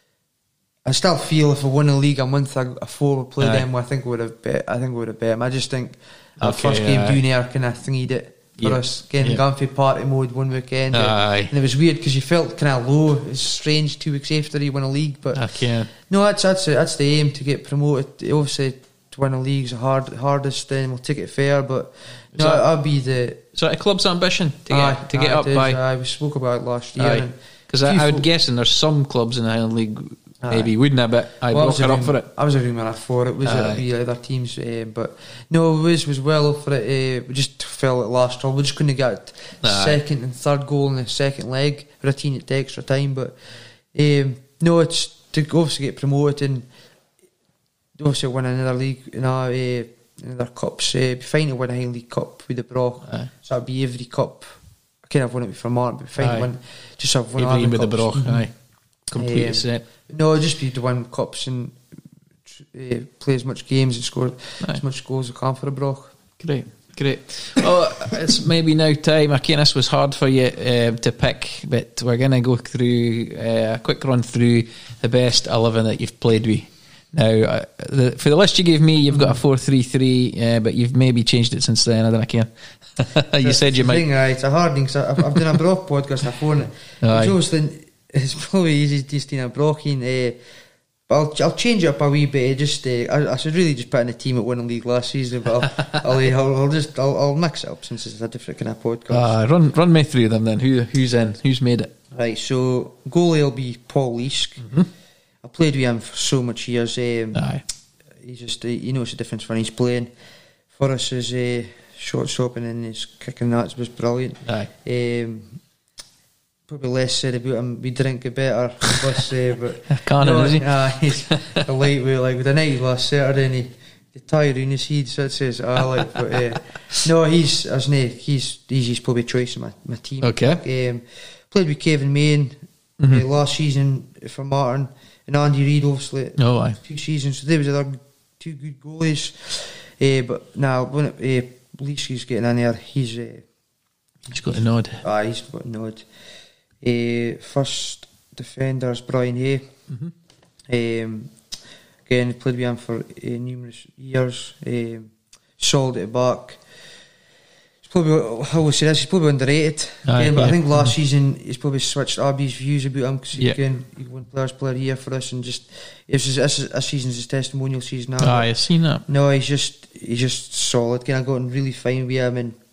I still feel if I won a league a month before we played aye. them, I think we would have bet. I think we would have bet them. I just think our okay, first game aye. doing there kind of thingied it. For yep. us, getting yep. gone for party mode one weekend, Aye. and it was weird because you felt kind of low. It's strange two weeks after you win a league, but I can't. No, that's that's it. That's the aim to get promoted. Obviously, to win a league's the hard hardest. Then we'll take it fair, but no, that, I'll be the. So a club's ambition to get aye, to get aye, up is, by. Aye, we spoke about it last year. Because I, I would guess, and there's some clubs in the Highland League aye. maybe wouldn't have, but I well, broke her up for it. I was a rumor for it. Was aye. it be other teams? Uh, but no, Wiz was well up for it. Uh, we just fell at last roll. We just couldn't get aye. second and third goal in the second leg. We're a team at extra time, but um, no, it's to obviously get promoted and obviously win another league, you know, uh, another cups. Uh, be fine to win a Highland League Cup with the Broch. Aye. So that'd be every cup. I kind of won it with Formartine, but fine aye. to win. Just have one every other with the Broch. mm-hmm. Aye, complete um, set. No, just be to win cups and uh, play as much games and score aye. as much goals as I can for the Broch. Great, great. Well, it's maybe now time. I think this was hard for you uh, to pick, but we're going to go through uh, a quick run through the best eleven that you've played with. Now, uh, the, for the list you gave me, you've got a four three three, uh, but you've maybe changed it since then. I don't know, Ken. you That's said you might. Thing, aye, it's a hard thing because I've, I've done a Broch podcast on the phone. Aye. It's, it's probably easy to just do a Broching, uh, but I'll, I'll change it up a wee bit. Just uh, I, I should really just put in a team that won the league last season, but I'll, I'll, I'll, I'll just I'll, I'll mix it up since it's a different kind of podcast. Uh, run, run me through them then. Who, who's in? Who's made it? Right, so goalie will be Paul Leask. Mm-hmm. I played with him for so much years. Um, Aye. He's just uh, he knows the difference when he's playing. For us, his uh, short stopping and his kicking that was brilliant. Aye. Um, probably less said about him. We drink it better, less uh, but Cannon, no, is he? Uh, he's a lightweight. Like the night last Saturday, and he the tire in his head, so it says I like. But uh, no, he's as no, he's he's his probably choice in my my team. Okay. Um, played with Kevin Main Mm-hmm. uh, last season for Martin and Andy Reid, obviously. Oh, aye. Two seasons, so they was other two good goalies. Uh, but now when it, uh, Leaskey's getting in there, he's uh, He's got a nod. Ah, he's got a nod. Uh, first defender's Brian Hay. Mm-hmm. Um, again, played with him for uh, numerous years. Um, solid at the back. He's probably, how will I say this, he's probably underrated. Aye, Again, but yeah. I think last season he's probably switched Abby's views about him because Yeah. again, he won Players Player here for us, and just this, is, this, is, this season's his testimonial season now. Aye, I've seen that. No, he's just he's just solid. Again, I got on really fine with him, and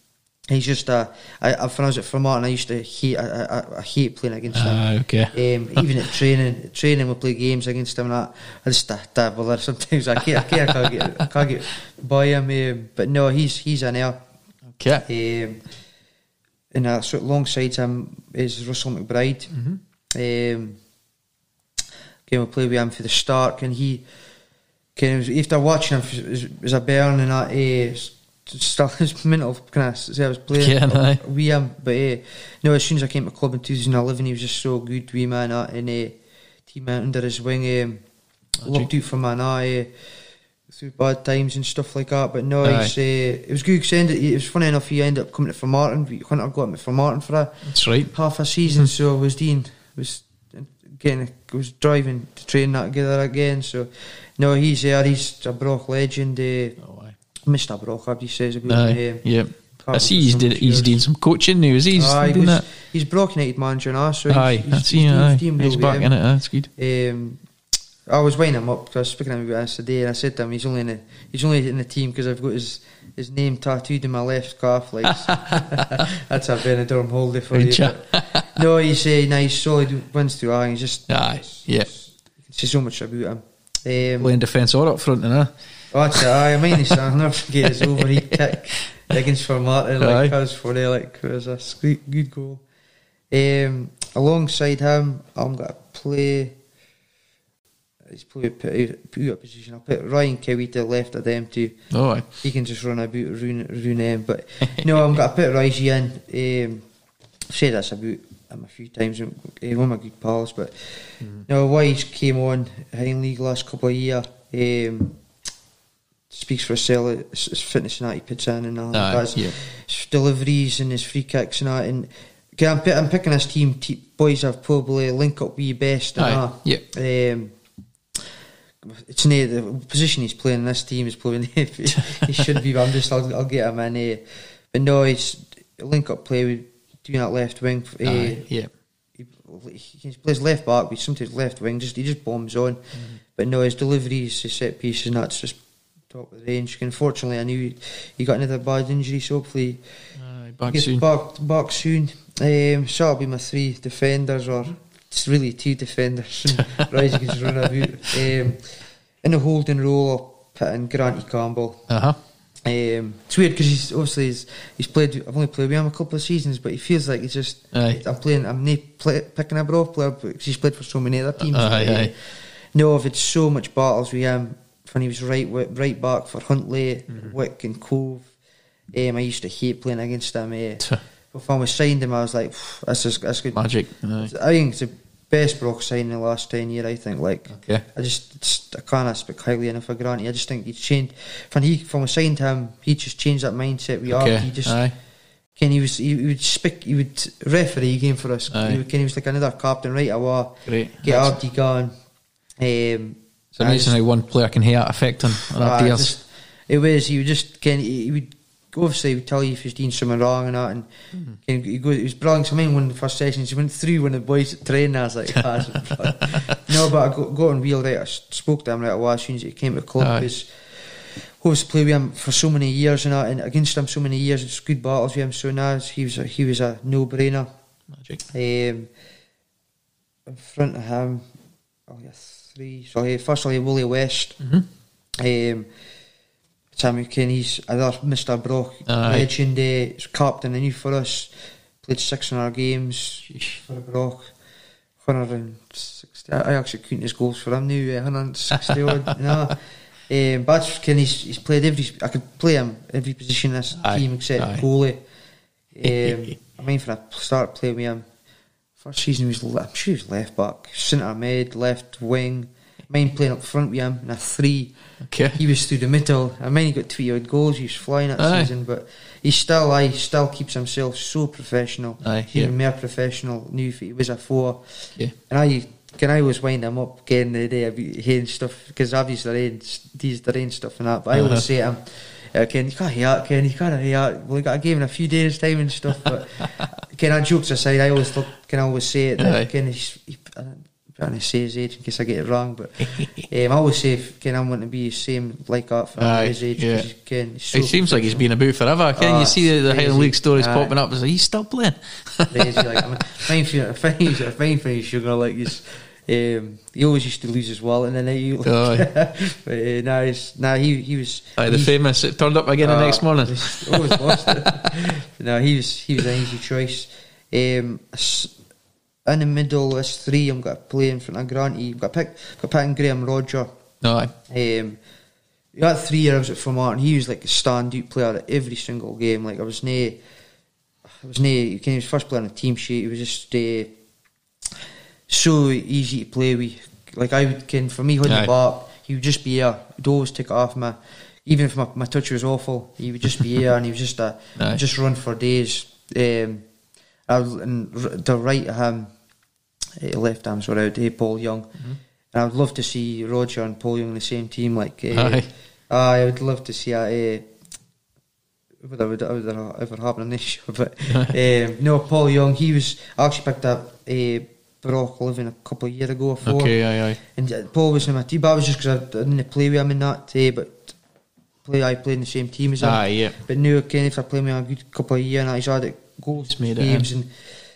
He's just a. I, I, when I was at Formartine, I used to hate. I, I, I hate playing against him. Ah, okay. Um, even at training, training we play games against him. And that I just that, that well, sometimes I can't, I can't, I can't get, I can't get by him. Um, but no, he's he's an air. Okay. Um, and uh, so alongside him is Russell McBride. Mm-hmm. Um, again, we play with him for the start, and he. Kind of, after watching him as, as a Bairn and that, uh, still it's mental. Can I say I was playing yeah, no. with him? But uh, no, as soon as I came to the club in twenty eleven, he was just so good to me, man. Uh, and uh, team under his wing, um, looked out for man, uh, through bad times and stuff like that. But no, he's, uh, it was good. Cause ended, it was funny enough. He ended up coming to Formartine. We couldn't have got him to Formartine for a That's right. half a season. So I was doing was again, I was driving to train that together again. So. No, he's there. He's a Broch legend. Uh, oh, aye. Mister Broch, how do you say about aye, him? yeah. I see he's, did, he's doing some coaching now, is he? He's aye, doing he's, that? He's Broch United manager now, so aye, he's, that's he's, he, he's, aye. he's, he's back in it, that's good. Um, I was winding him up because I was speaking to him about this today, and I said to him, he's only in the, he's only in the team because I've got his his name tattooed in my left calf. Like that's a Benidorm holiday for you. But no, he's a uh, nice, solid, wins through eye. He's just aye, yeah. You can see so much about him. Um, Playing defence or up front, you know. Oh, that's it, aye. I mean, he's, I'll never forget his overheat kick against Formartine, like, cause for there, like, it was a sweet, good goal. Um, alongside him, I'm going to play. He's played put out, put out of position. I'll put Ryan Cowie to the left of them too. Oh, aye. He can just run about, ruin, ruin them. But no, I'm going to put Risey in. Um, I've said this about him a few times. Uh, one of my good pals, but mm. no, Wise came on Highland League last couple of years. Um, speaks for himself. His fitness and that he puts in and all Aye, that. yeah. His deliveries and his free kicks and that. And okay, I'm, I'm picking this team. Te- boys have probably link up with you best. And Aye, that. Yeah. Um, it's near the position he's playing in this team is playing. He should be, but I'm just I'll, I'll get him in. Uh, but no, it's link up play with doing that left wing. Uh, Aye, yeah. He, he plays left back, but sometimes left wing. Just he just bombs on. Mm-hmm. But no, his deliveries, his set pieces, and that's just top of the range. Unfortunately, I knew he, he got another bad injury, so hopefully Aye, back he gets soon. back, back soon. Um, so that'll be my three defenders, or it's really two defenders. Risey can just run about. Um, in the holding role, I'll put in Granty Campbell. Uh huh. Um, it's weird because he's obviously he's, he's played. I've only played with him a couple of seasons, but he feels like he's just. Aye. I'm playing. I'm not play, picking a Broch player because he's played for so many other teams. Aye, but, uh, aye. No, I've had so much battles with him when he was right right back for Huntly, mm-hmm. Wick and Cove. Um, I used to hate playing against him. Uh, but when we signed him, I was like, "This is that's good magic." Aye. I think it's the best Broch signing in the last ten years. I think. Like, okay. I just it's, I can't speak highly enough of Granty. I just think he's changed. When he when we signed him, he just changed that mindset. We okay. are. He just. Aye. Ken, he was he, he would speak. He would referee a game for us. Aye. He, would, Ken, he was like another captain right away. Great. Get Artie going. Um, it's amazing how one player can have that effect on, on our players. Just, it was. He would just Ken. He, he would obviously he would tell you if he's doing something wrong and that. And mm. Ken, he go. It was brilliant. So I mean, one of the first sessions, he went through when the boys trained. I was like, ah, no, but I got, got on wheel right. I spoke to him right away as soon as he came to the club because. Always play with him for so many years and that, and against him so many years. It's good battles with him. So now he was a, he was a no brainer. Magic. Um, in front of him, oh yeah, three. So yeah, firstly Willie West. Mm-hmm. Um, Sammy Kenny's another Mister Broch legend. Uh, he's captain and for us. Played six in our games Sheesh. For Broch. one hundred sixty. I actually couldn't his goals for him now. one hundred sixty odd. You know. Um, but Ken, he's, he's played every. I could play him every position in this aye, team except aye. Goalie. Um, I mean, when I started playing with him, first season he was. I'm sure he was left back, centre mid, left wing. I mean, playing up front with him in a three. Okay. He was through the middle. I mean, he got twenty odd goals. He was flying that aye. Season, but he still, aye, still keeps himself so professional. Aye, He's yeah. even more professional. Knew if he was a four. Yeah. And I. Can I always wind him up again the day about haying stuff because obviously they're these the rain stuff and that. But I uh-huh. always say to him, uh, Ken, you can't hear it, Ken, you can't hear it. Well, we got a game in a few days' time and stuff. But Ken, that jokes aside, I always look, can I always say it that Ken, he, trying to say his age in case I get it wrong, but um, I always say Ken, I'm wanting to be the same like that for Aye, his age. yeah. Ken, he's so It seems like he's been about forever. Ken, Oh, you see the, the it's Highland crazy. League stories Aye. popping up. It's like, he's still playing. crazy. Like, I'm fine for you, fine, he's a fine for you, sugar. Like he's, um, he always used to lose his wallet in the night. Like, Aye. but uh, now he's now he he was Aye, the he- famous, it turned up again the Uh, next morning. just always lost it. No, he was he was an easy choice. Um, s- in the middle, this three I'm got to play in front of Granty. I've got to pick, got to pick Graham Roger. No, aye. Um, that three years at Formartin, he was like a standout player at every single game. Like I was nae, I was nae. He was first player on the team sheet. He was just uh, so easy to play with. Like I would, ken for me holding Aye. the back, he would just be here. He'd always take it off me. Even if my, my touch was awful, he would just be here and he was just a Aye. just run for days. Um, I was, and r- the right of him, uh, left arms were out. Hey, Paul Young, Mm-hmm. and I would love to see Roger and Paul Young in the same team. Like, uh, Aye. I would love to see that. Uh, would that would, would that ever happen in this show? But um, no, Paul Young. He was I actually picked up uh, Brock Living a couple of years ago. Or four. Okay, aye, aye. And uh, Paul was in my team, but that was just because I didn't play with him in that. Uh, but play, I played in the same team as him. Aye, yeah. But now, again, if I play with him a good couple of years, and he's had it goals, He's made it games, and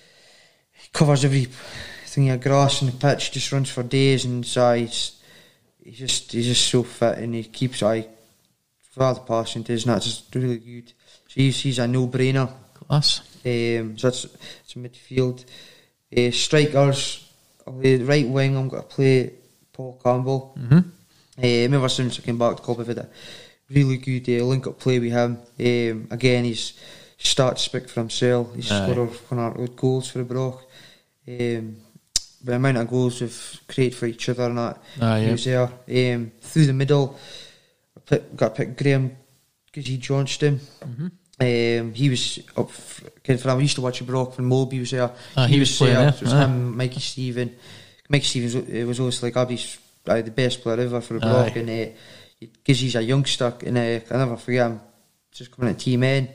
he covers every thing of grass on the pitch. Just runs for days, and so he's he's just he's just so fit, and he keeps I for all the passing does not just really good. So he's he's a no brainer. Class. Um, so that's it's a midfield. Uh, strikers, uh, right wing. I'm going to play Paul Campbell. Mm-hmm. Um, ever since I came back to club, I've had a really good uh, link-up play with him. Um, again, he's started to speak for himself. He's Aye. scored one of our goals for the Brock. Um, the amount of goals we've created for each other and that, Aye, he yeah. was there. Um, through the middle, I pick, got to pick Graham Gizzy Johnston. Mm-hmm. Um, he was up for, for him. I used to watch the Brock when Molby was there. Ah, he was playing there. there, So it was aye. him, Mikey Stephen. Mikey Stevens it was always like Abby's uh, the best player ever for the Brock, Aye. and because uh, he's a youngster, and uh, I never forget him just coming at team N,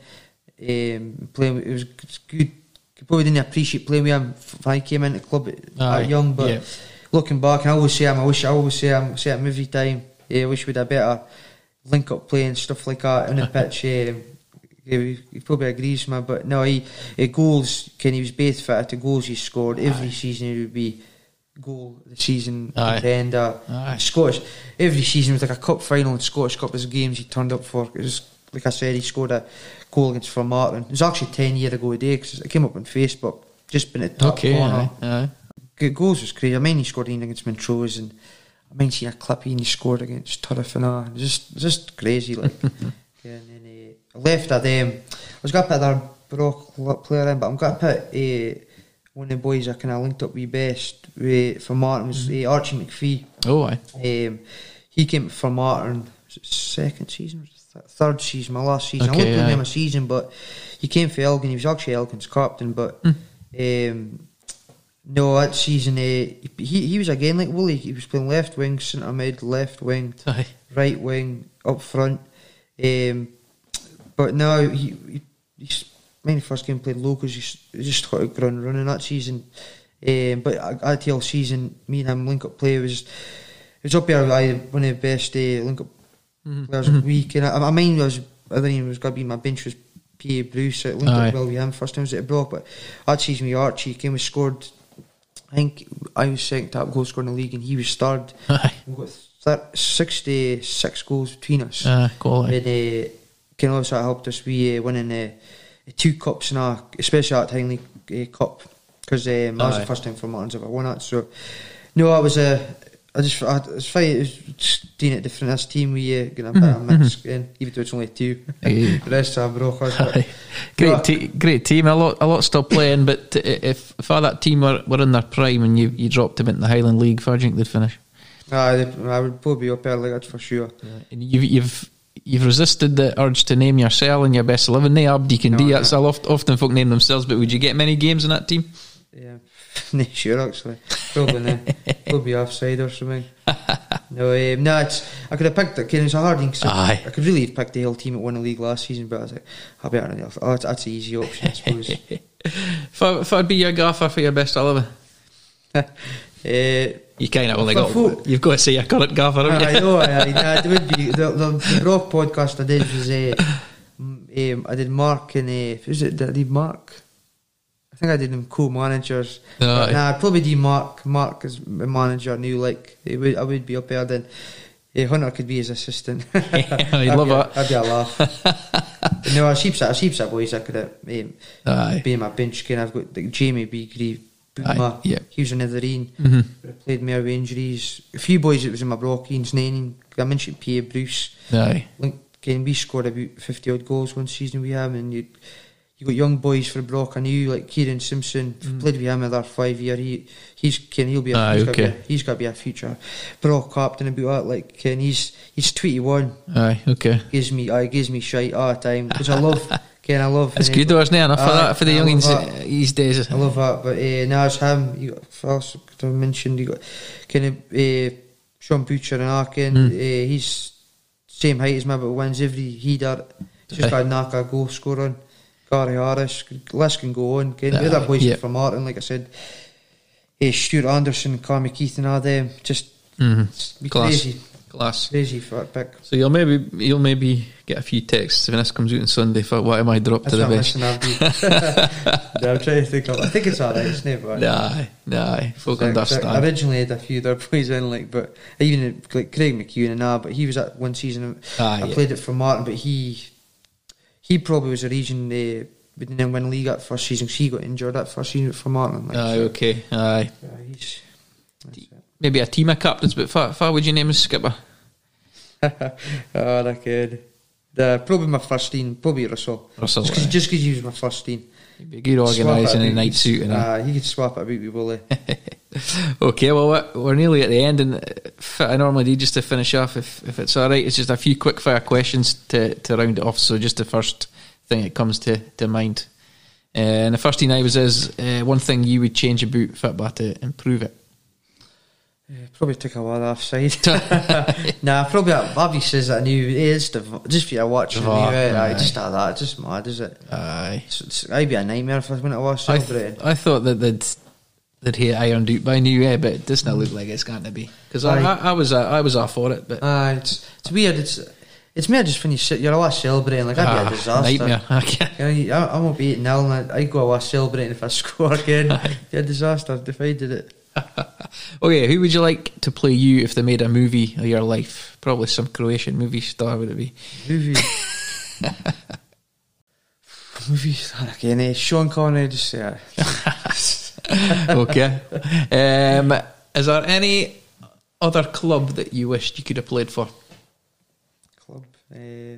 um, playing. It was it's good. I probably didn't appreciate playing with him when I came into the club at, Aye, at young, but yeah. looking back, and I always say him. I wish I always say him. Say him every time. Yeah, I wish we'd have better link up play and stuff like that on the pitch. Um, he, he probably agrees with me, but no, he, he goals. Can he was both fit to goals he scored every Aye. season. He would be goal of the season Aye. contender. Aye. Scottish every season was like a cup final and Scottish Cup as games he turned up for. It was like I said, he scored a goal against Formartin. It was actually ten years ago today because it came up on Facebook. Just been at top Okay, corner. aye, aye. G- Goals was crazy. I mean, he scored in against Montrose, and I mean, seeing a clip and he scored against Turriff and all. Just, just crazy. Like, yeah, and then uh, I left at them. I was going to put their Brock player in, but I'm going to put uh, one of the boys I kind of linked up with best uh, for Martin was uh, Archie McPhee. Oh, aye. Um, he came for Martin was it second season, or th- third season, my last season. Okay, I only played aye. him a season, but he came for Elgin. He was actually Elgin's captain, but. Um, no, that season uh, he he was again like Wooly. He was playing left wing, centre mid, left wing, Aye. right wing, up front. Um, but no, he, he he's when he first game played locals, he just, he just got a ground running that season. Um, but I, I tell season, me and him link up play was it was up there. I one of the best uh, link up Mm-hmm. players of the week. And I, I mean, I was I think it was going to be my bench was P A Bruce. I linked Aye. up well with him first time I was at Brock, but that season with Archie he came and scored. I think I was second top goal scorer in the league, and he was third. Aye. We got thir- sixty-six goals between us. Aye, quality. And uh, Ken also helped us with uh, winning uh, two cups now, especially that Highland League uh, Cup, because um, that was Aye. the first time for Martin's ever won it. So, no, I was a. Uh, I just, I, it's fine. It was just doing it different. This team, we uh, gonna put a mix in, even though it's only two. Aye. The rest are brokers. but- Aye. Great, No, te- great team. A lot, a lot still playing. But if if all that team were, were in their prime and you, you dropped them into the Highland League, how do you think they'd finish? Aye, they- I would probably be up early, that's for sure. And you've you've you've resisted the urge to name yourself in your best eleven. No, Abdi can No, do no. that's a lot. Often folk name themselves, but would you get many games in that team? Yeah, not sure actually. Probably not. Probably offside or something. No, um, no, it's, I could have picked it. It's a hard thing. 'Cause I, Aye. I could really have picked the Hill team that won the league last season, but I was like, I better than the oh, that's, that's an easy option, I suppose. If, I, if I'd be your gaffer for your best eleven, Uh, you kind of only got. Folk, you've got to say your current gaffer, haven't you? I know. I, I, it would be the, the, the Brock podcast I did was uh, um, I did Mark and uh, who's it? Did I did Mark? I think I did them co-managers. No, nah, I'd probably do Mark. Mark as a manager. Knew like it would, I would be up there then. Uh, Hunter could be his assistant. Yeah, I'd love it. That'd be a laugh. No, I sheeps at sheeps at boys. I could um, be in my bench. Again, I've got like, Jamie Beagree. Buma, yeah. He was in Netherine. Mm-hmm. I played more with injuries. A few boys that was in my Brockings, Nainin. I mentioned P A Bruce. Aye. Like, again, we scored about fifty odd goals one season with him, and you you got young boys for Brock. I knew like Kieran Simpson mm. played with him in their five year. He he's Ken. He'll be a, Aye, he's okay. got to be a, he's got to be a future Brock captain about that. Like Ken, he's he's twenty one. Aye, okay. Gives me I gives me shite all the time because I love. Ken, I love. It's good though, isn't it? Enough uh, for that for the youngins these days. I love that, but uh, now it's him. You got first I mentioned you got kind of uh, Sean Butcher and Arkin. Mm. Uh, he's same height as me, but wins every header. Just got a knock a goal scoring. Gary Harris, list can go on. Ken, the other boys yeah. from Martin, like I said, uh, Stuart Anderson, Carmy Keith, and all them. Just mm-hmm. be Class. crazy. Class. Crazy for that pick. So you'll maybe you'll maybe get a few texts when this comes out on Sunday for what am I dropped to the bench. no, I'm trying to think of I think it's alright, isn't it? But nah, nah, folk so, understand. So I originally had a few other boys in, like, but even like Craig McEwen and all, but he was at one season. Ah, I yeah. played it for Martin, but he he probably was a region uh, we didn't win league that first season. She got injured that first season for Martin. Like, aye, so. okay, aye. Yeah, he's, maybe a team of captains, but far, far would you name as skipper? Oh, that kid. The probably my first team, probably Russell. Russell, just because he was my first team. He'd be good organising a night suit and uh, he could swap it about with Willie. Okay, well we're, we're nearly at the end, and I normally do just to finish off, if if it's all right. It's just a few quick fire questions to to round it off. So just the first thing that comes to to mind, uh, and the first thing I was is uh, one thing you would change about football to improve it. Yeah, probably took a while offside. Nah, probably Bobby says that new it's the just for your watching oh, anyway. Aye, just like that, it's just mad, is it? Aye, it's, it's, I'd be a nightmare if I went to watch celebrating. I, th- I thought that they'd they'd hit ironed out by New Year, but it does not look like it's going to be because I, I, I was uh, I was all for it, but aye, it's it's weird. It's it's me just when you sit, you're a lot celebrating like I'd ah, be a disaster. Nightmare. Okay. You know, I, I won't be eight nil, and I go a lot celebrating if I score again. It'd be a disaster if I did it. Okay, who would you like to play you if they made a movie of your life? Probably some Croatian movie star, would it be? Movie. Movie star again, eh? Sean Connery, just say it. Okay. Um, is there any other club that you wished you could have played for? Club? Uh,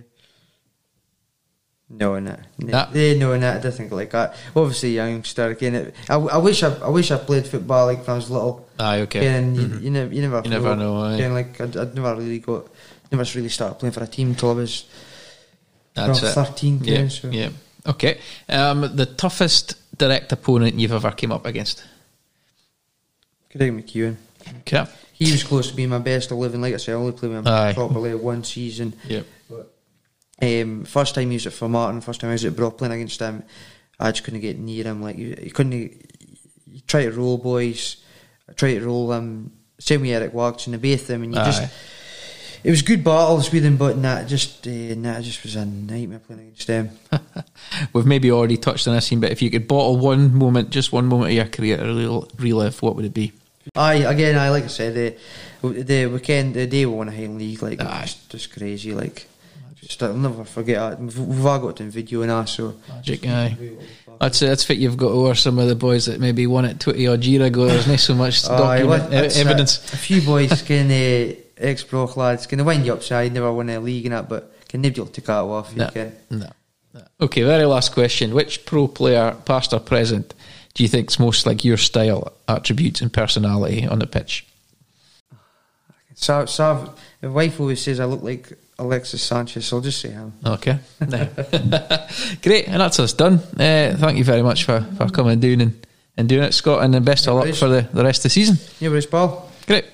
no, no, nah. no, no, no. I don't think like that. Obviously, youngster again. It, I, I wish I, I wish I played football like when I was little. Aye, okay. And mm-hmm. you, you never, you never, you never know. Aye. Again, like I'd, I'd never really got, never really started playing for a team until I was That's well, thirteen. Yeah, again, so. yeah. Okay. Um, the toughest direct opponent you've ever came up against? Craig McEwen. Okay. He was close to being my best eleven. Like I said, I only played with him Aye. properly one season. Yeah. Um, first time he was at for Martin, first time I was at Brock playing against him, I just couldn't get near him. Like you, you couldn't. You try to roll boys, I try to roll them. Same with Eric Watson, the both of them, and you Aye. just. It was good battles with him, but nah, just uh, nah, it just was a nightmare playing against them. We've maybe already touched on this scene, but if you could bottle one moment, just one moment of your career to relive, what would it be? Aye, again, I like I said, the the weekend, the day we won a Highland League, like just, just crazy, like. Just, I'll never forget it. We've, we've all got it in video and that, so magic. Aye, that's it. That's fit. You've got over some of the boys that maybe won it twenty odd year ago. There's not so much document uh, evidence. A, a few boys can uh, ex Brock lads can wind you upside. Never won a league in it, but can nobody will take that off. No, you can. No, no. Okay, very last question. Which pro player, past or present, do you think's most like your style, attributes, and personality on the pitch? So, so my wife always says I look like Alexis Sanchez, so I'll just say him. Okay. Great, and that's us done. Uh, thank you very much for, for coming down and, and doing it, Scott, and best yeah, of luck for the, the rest of the season. Yeah, but it's Paul. Great.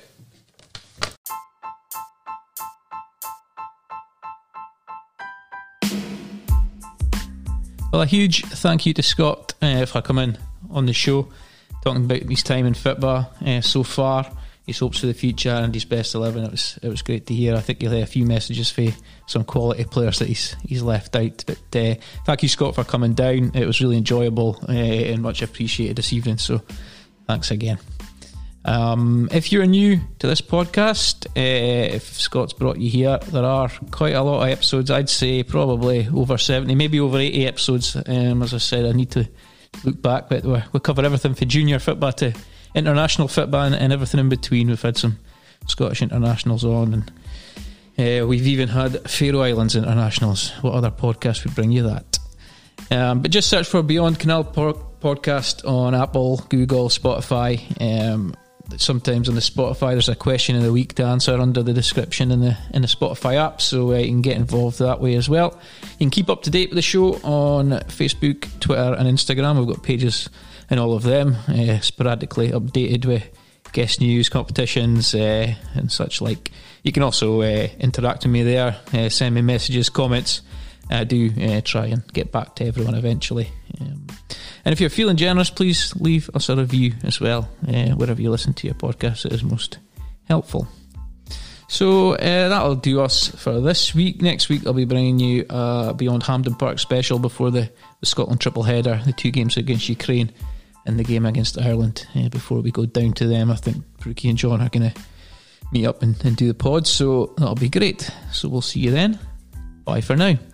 Well, a huge thank you to Scott uh, for coming on the show. talking about his time in football uh, so far, his hopes for the future and his best eleven. It was it was great to hear. I think you'll have a few messages for some quality players that he's he's left out. But uh, thank you, Scott, for coming down. It was really enjoyable uh, and much appreciated this evening. So thanks again. Um, if you're new to this podcast, uh, if Scott's brought you here, there are quite a lot of episodes. I'd say probably over seventy, maybe over eighty episodes. Um, as I said, I need to look back, but we we cover everything from junior football to international football and, and everything in between. We've had some Scottish internationals on, and uh, we've even had Faroe Islands internationals. What other podcast would bring you that? Um, but just search for Beyond Canal por- Podcast on Apple, Google, Spotify. Um, sometimes on the Spotify there's a question of the week to answer under the description in the in the Spotify app, so uh, you can get involved that way as well. You can keep up to date with the show on Facebook, Twitter and Instagram. We've got pages in all of them, uh, sporadically updated with guest news, competitions uh, and such like. You can also uh, interact with me there, uh, send me messages, comments. I do uh, try and get back to everyone eventually. Um, and if you're feeling generous, please leave us a review as well, uh, wherever you listen to your podcast. It is most helpful. So uh, that'll do us for this week. Next week I'll be bringing you a Beyond Hampden Park special before the, the Scotland triple header, the two games against Ukraine and the game against Ireland. Uh, before we go down to them, I think Brookie and John are going to meet up and, and do the pod, so that'll be great. So we'll see you then. Bye for now.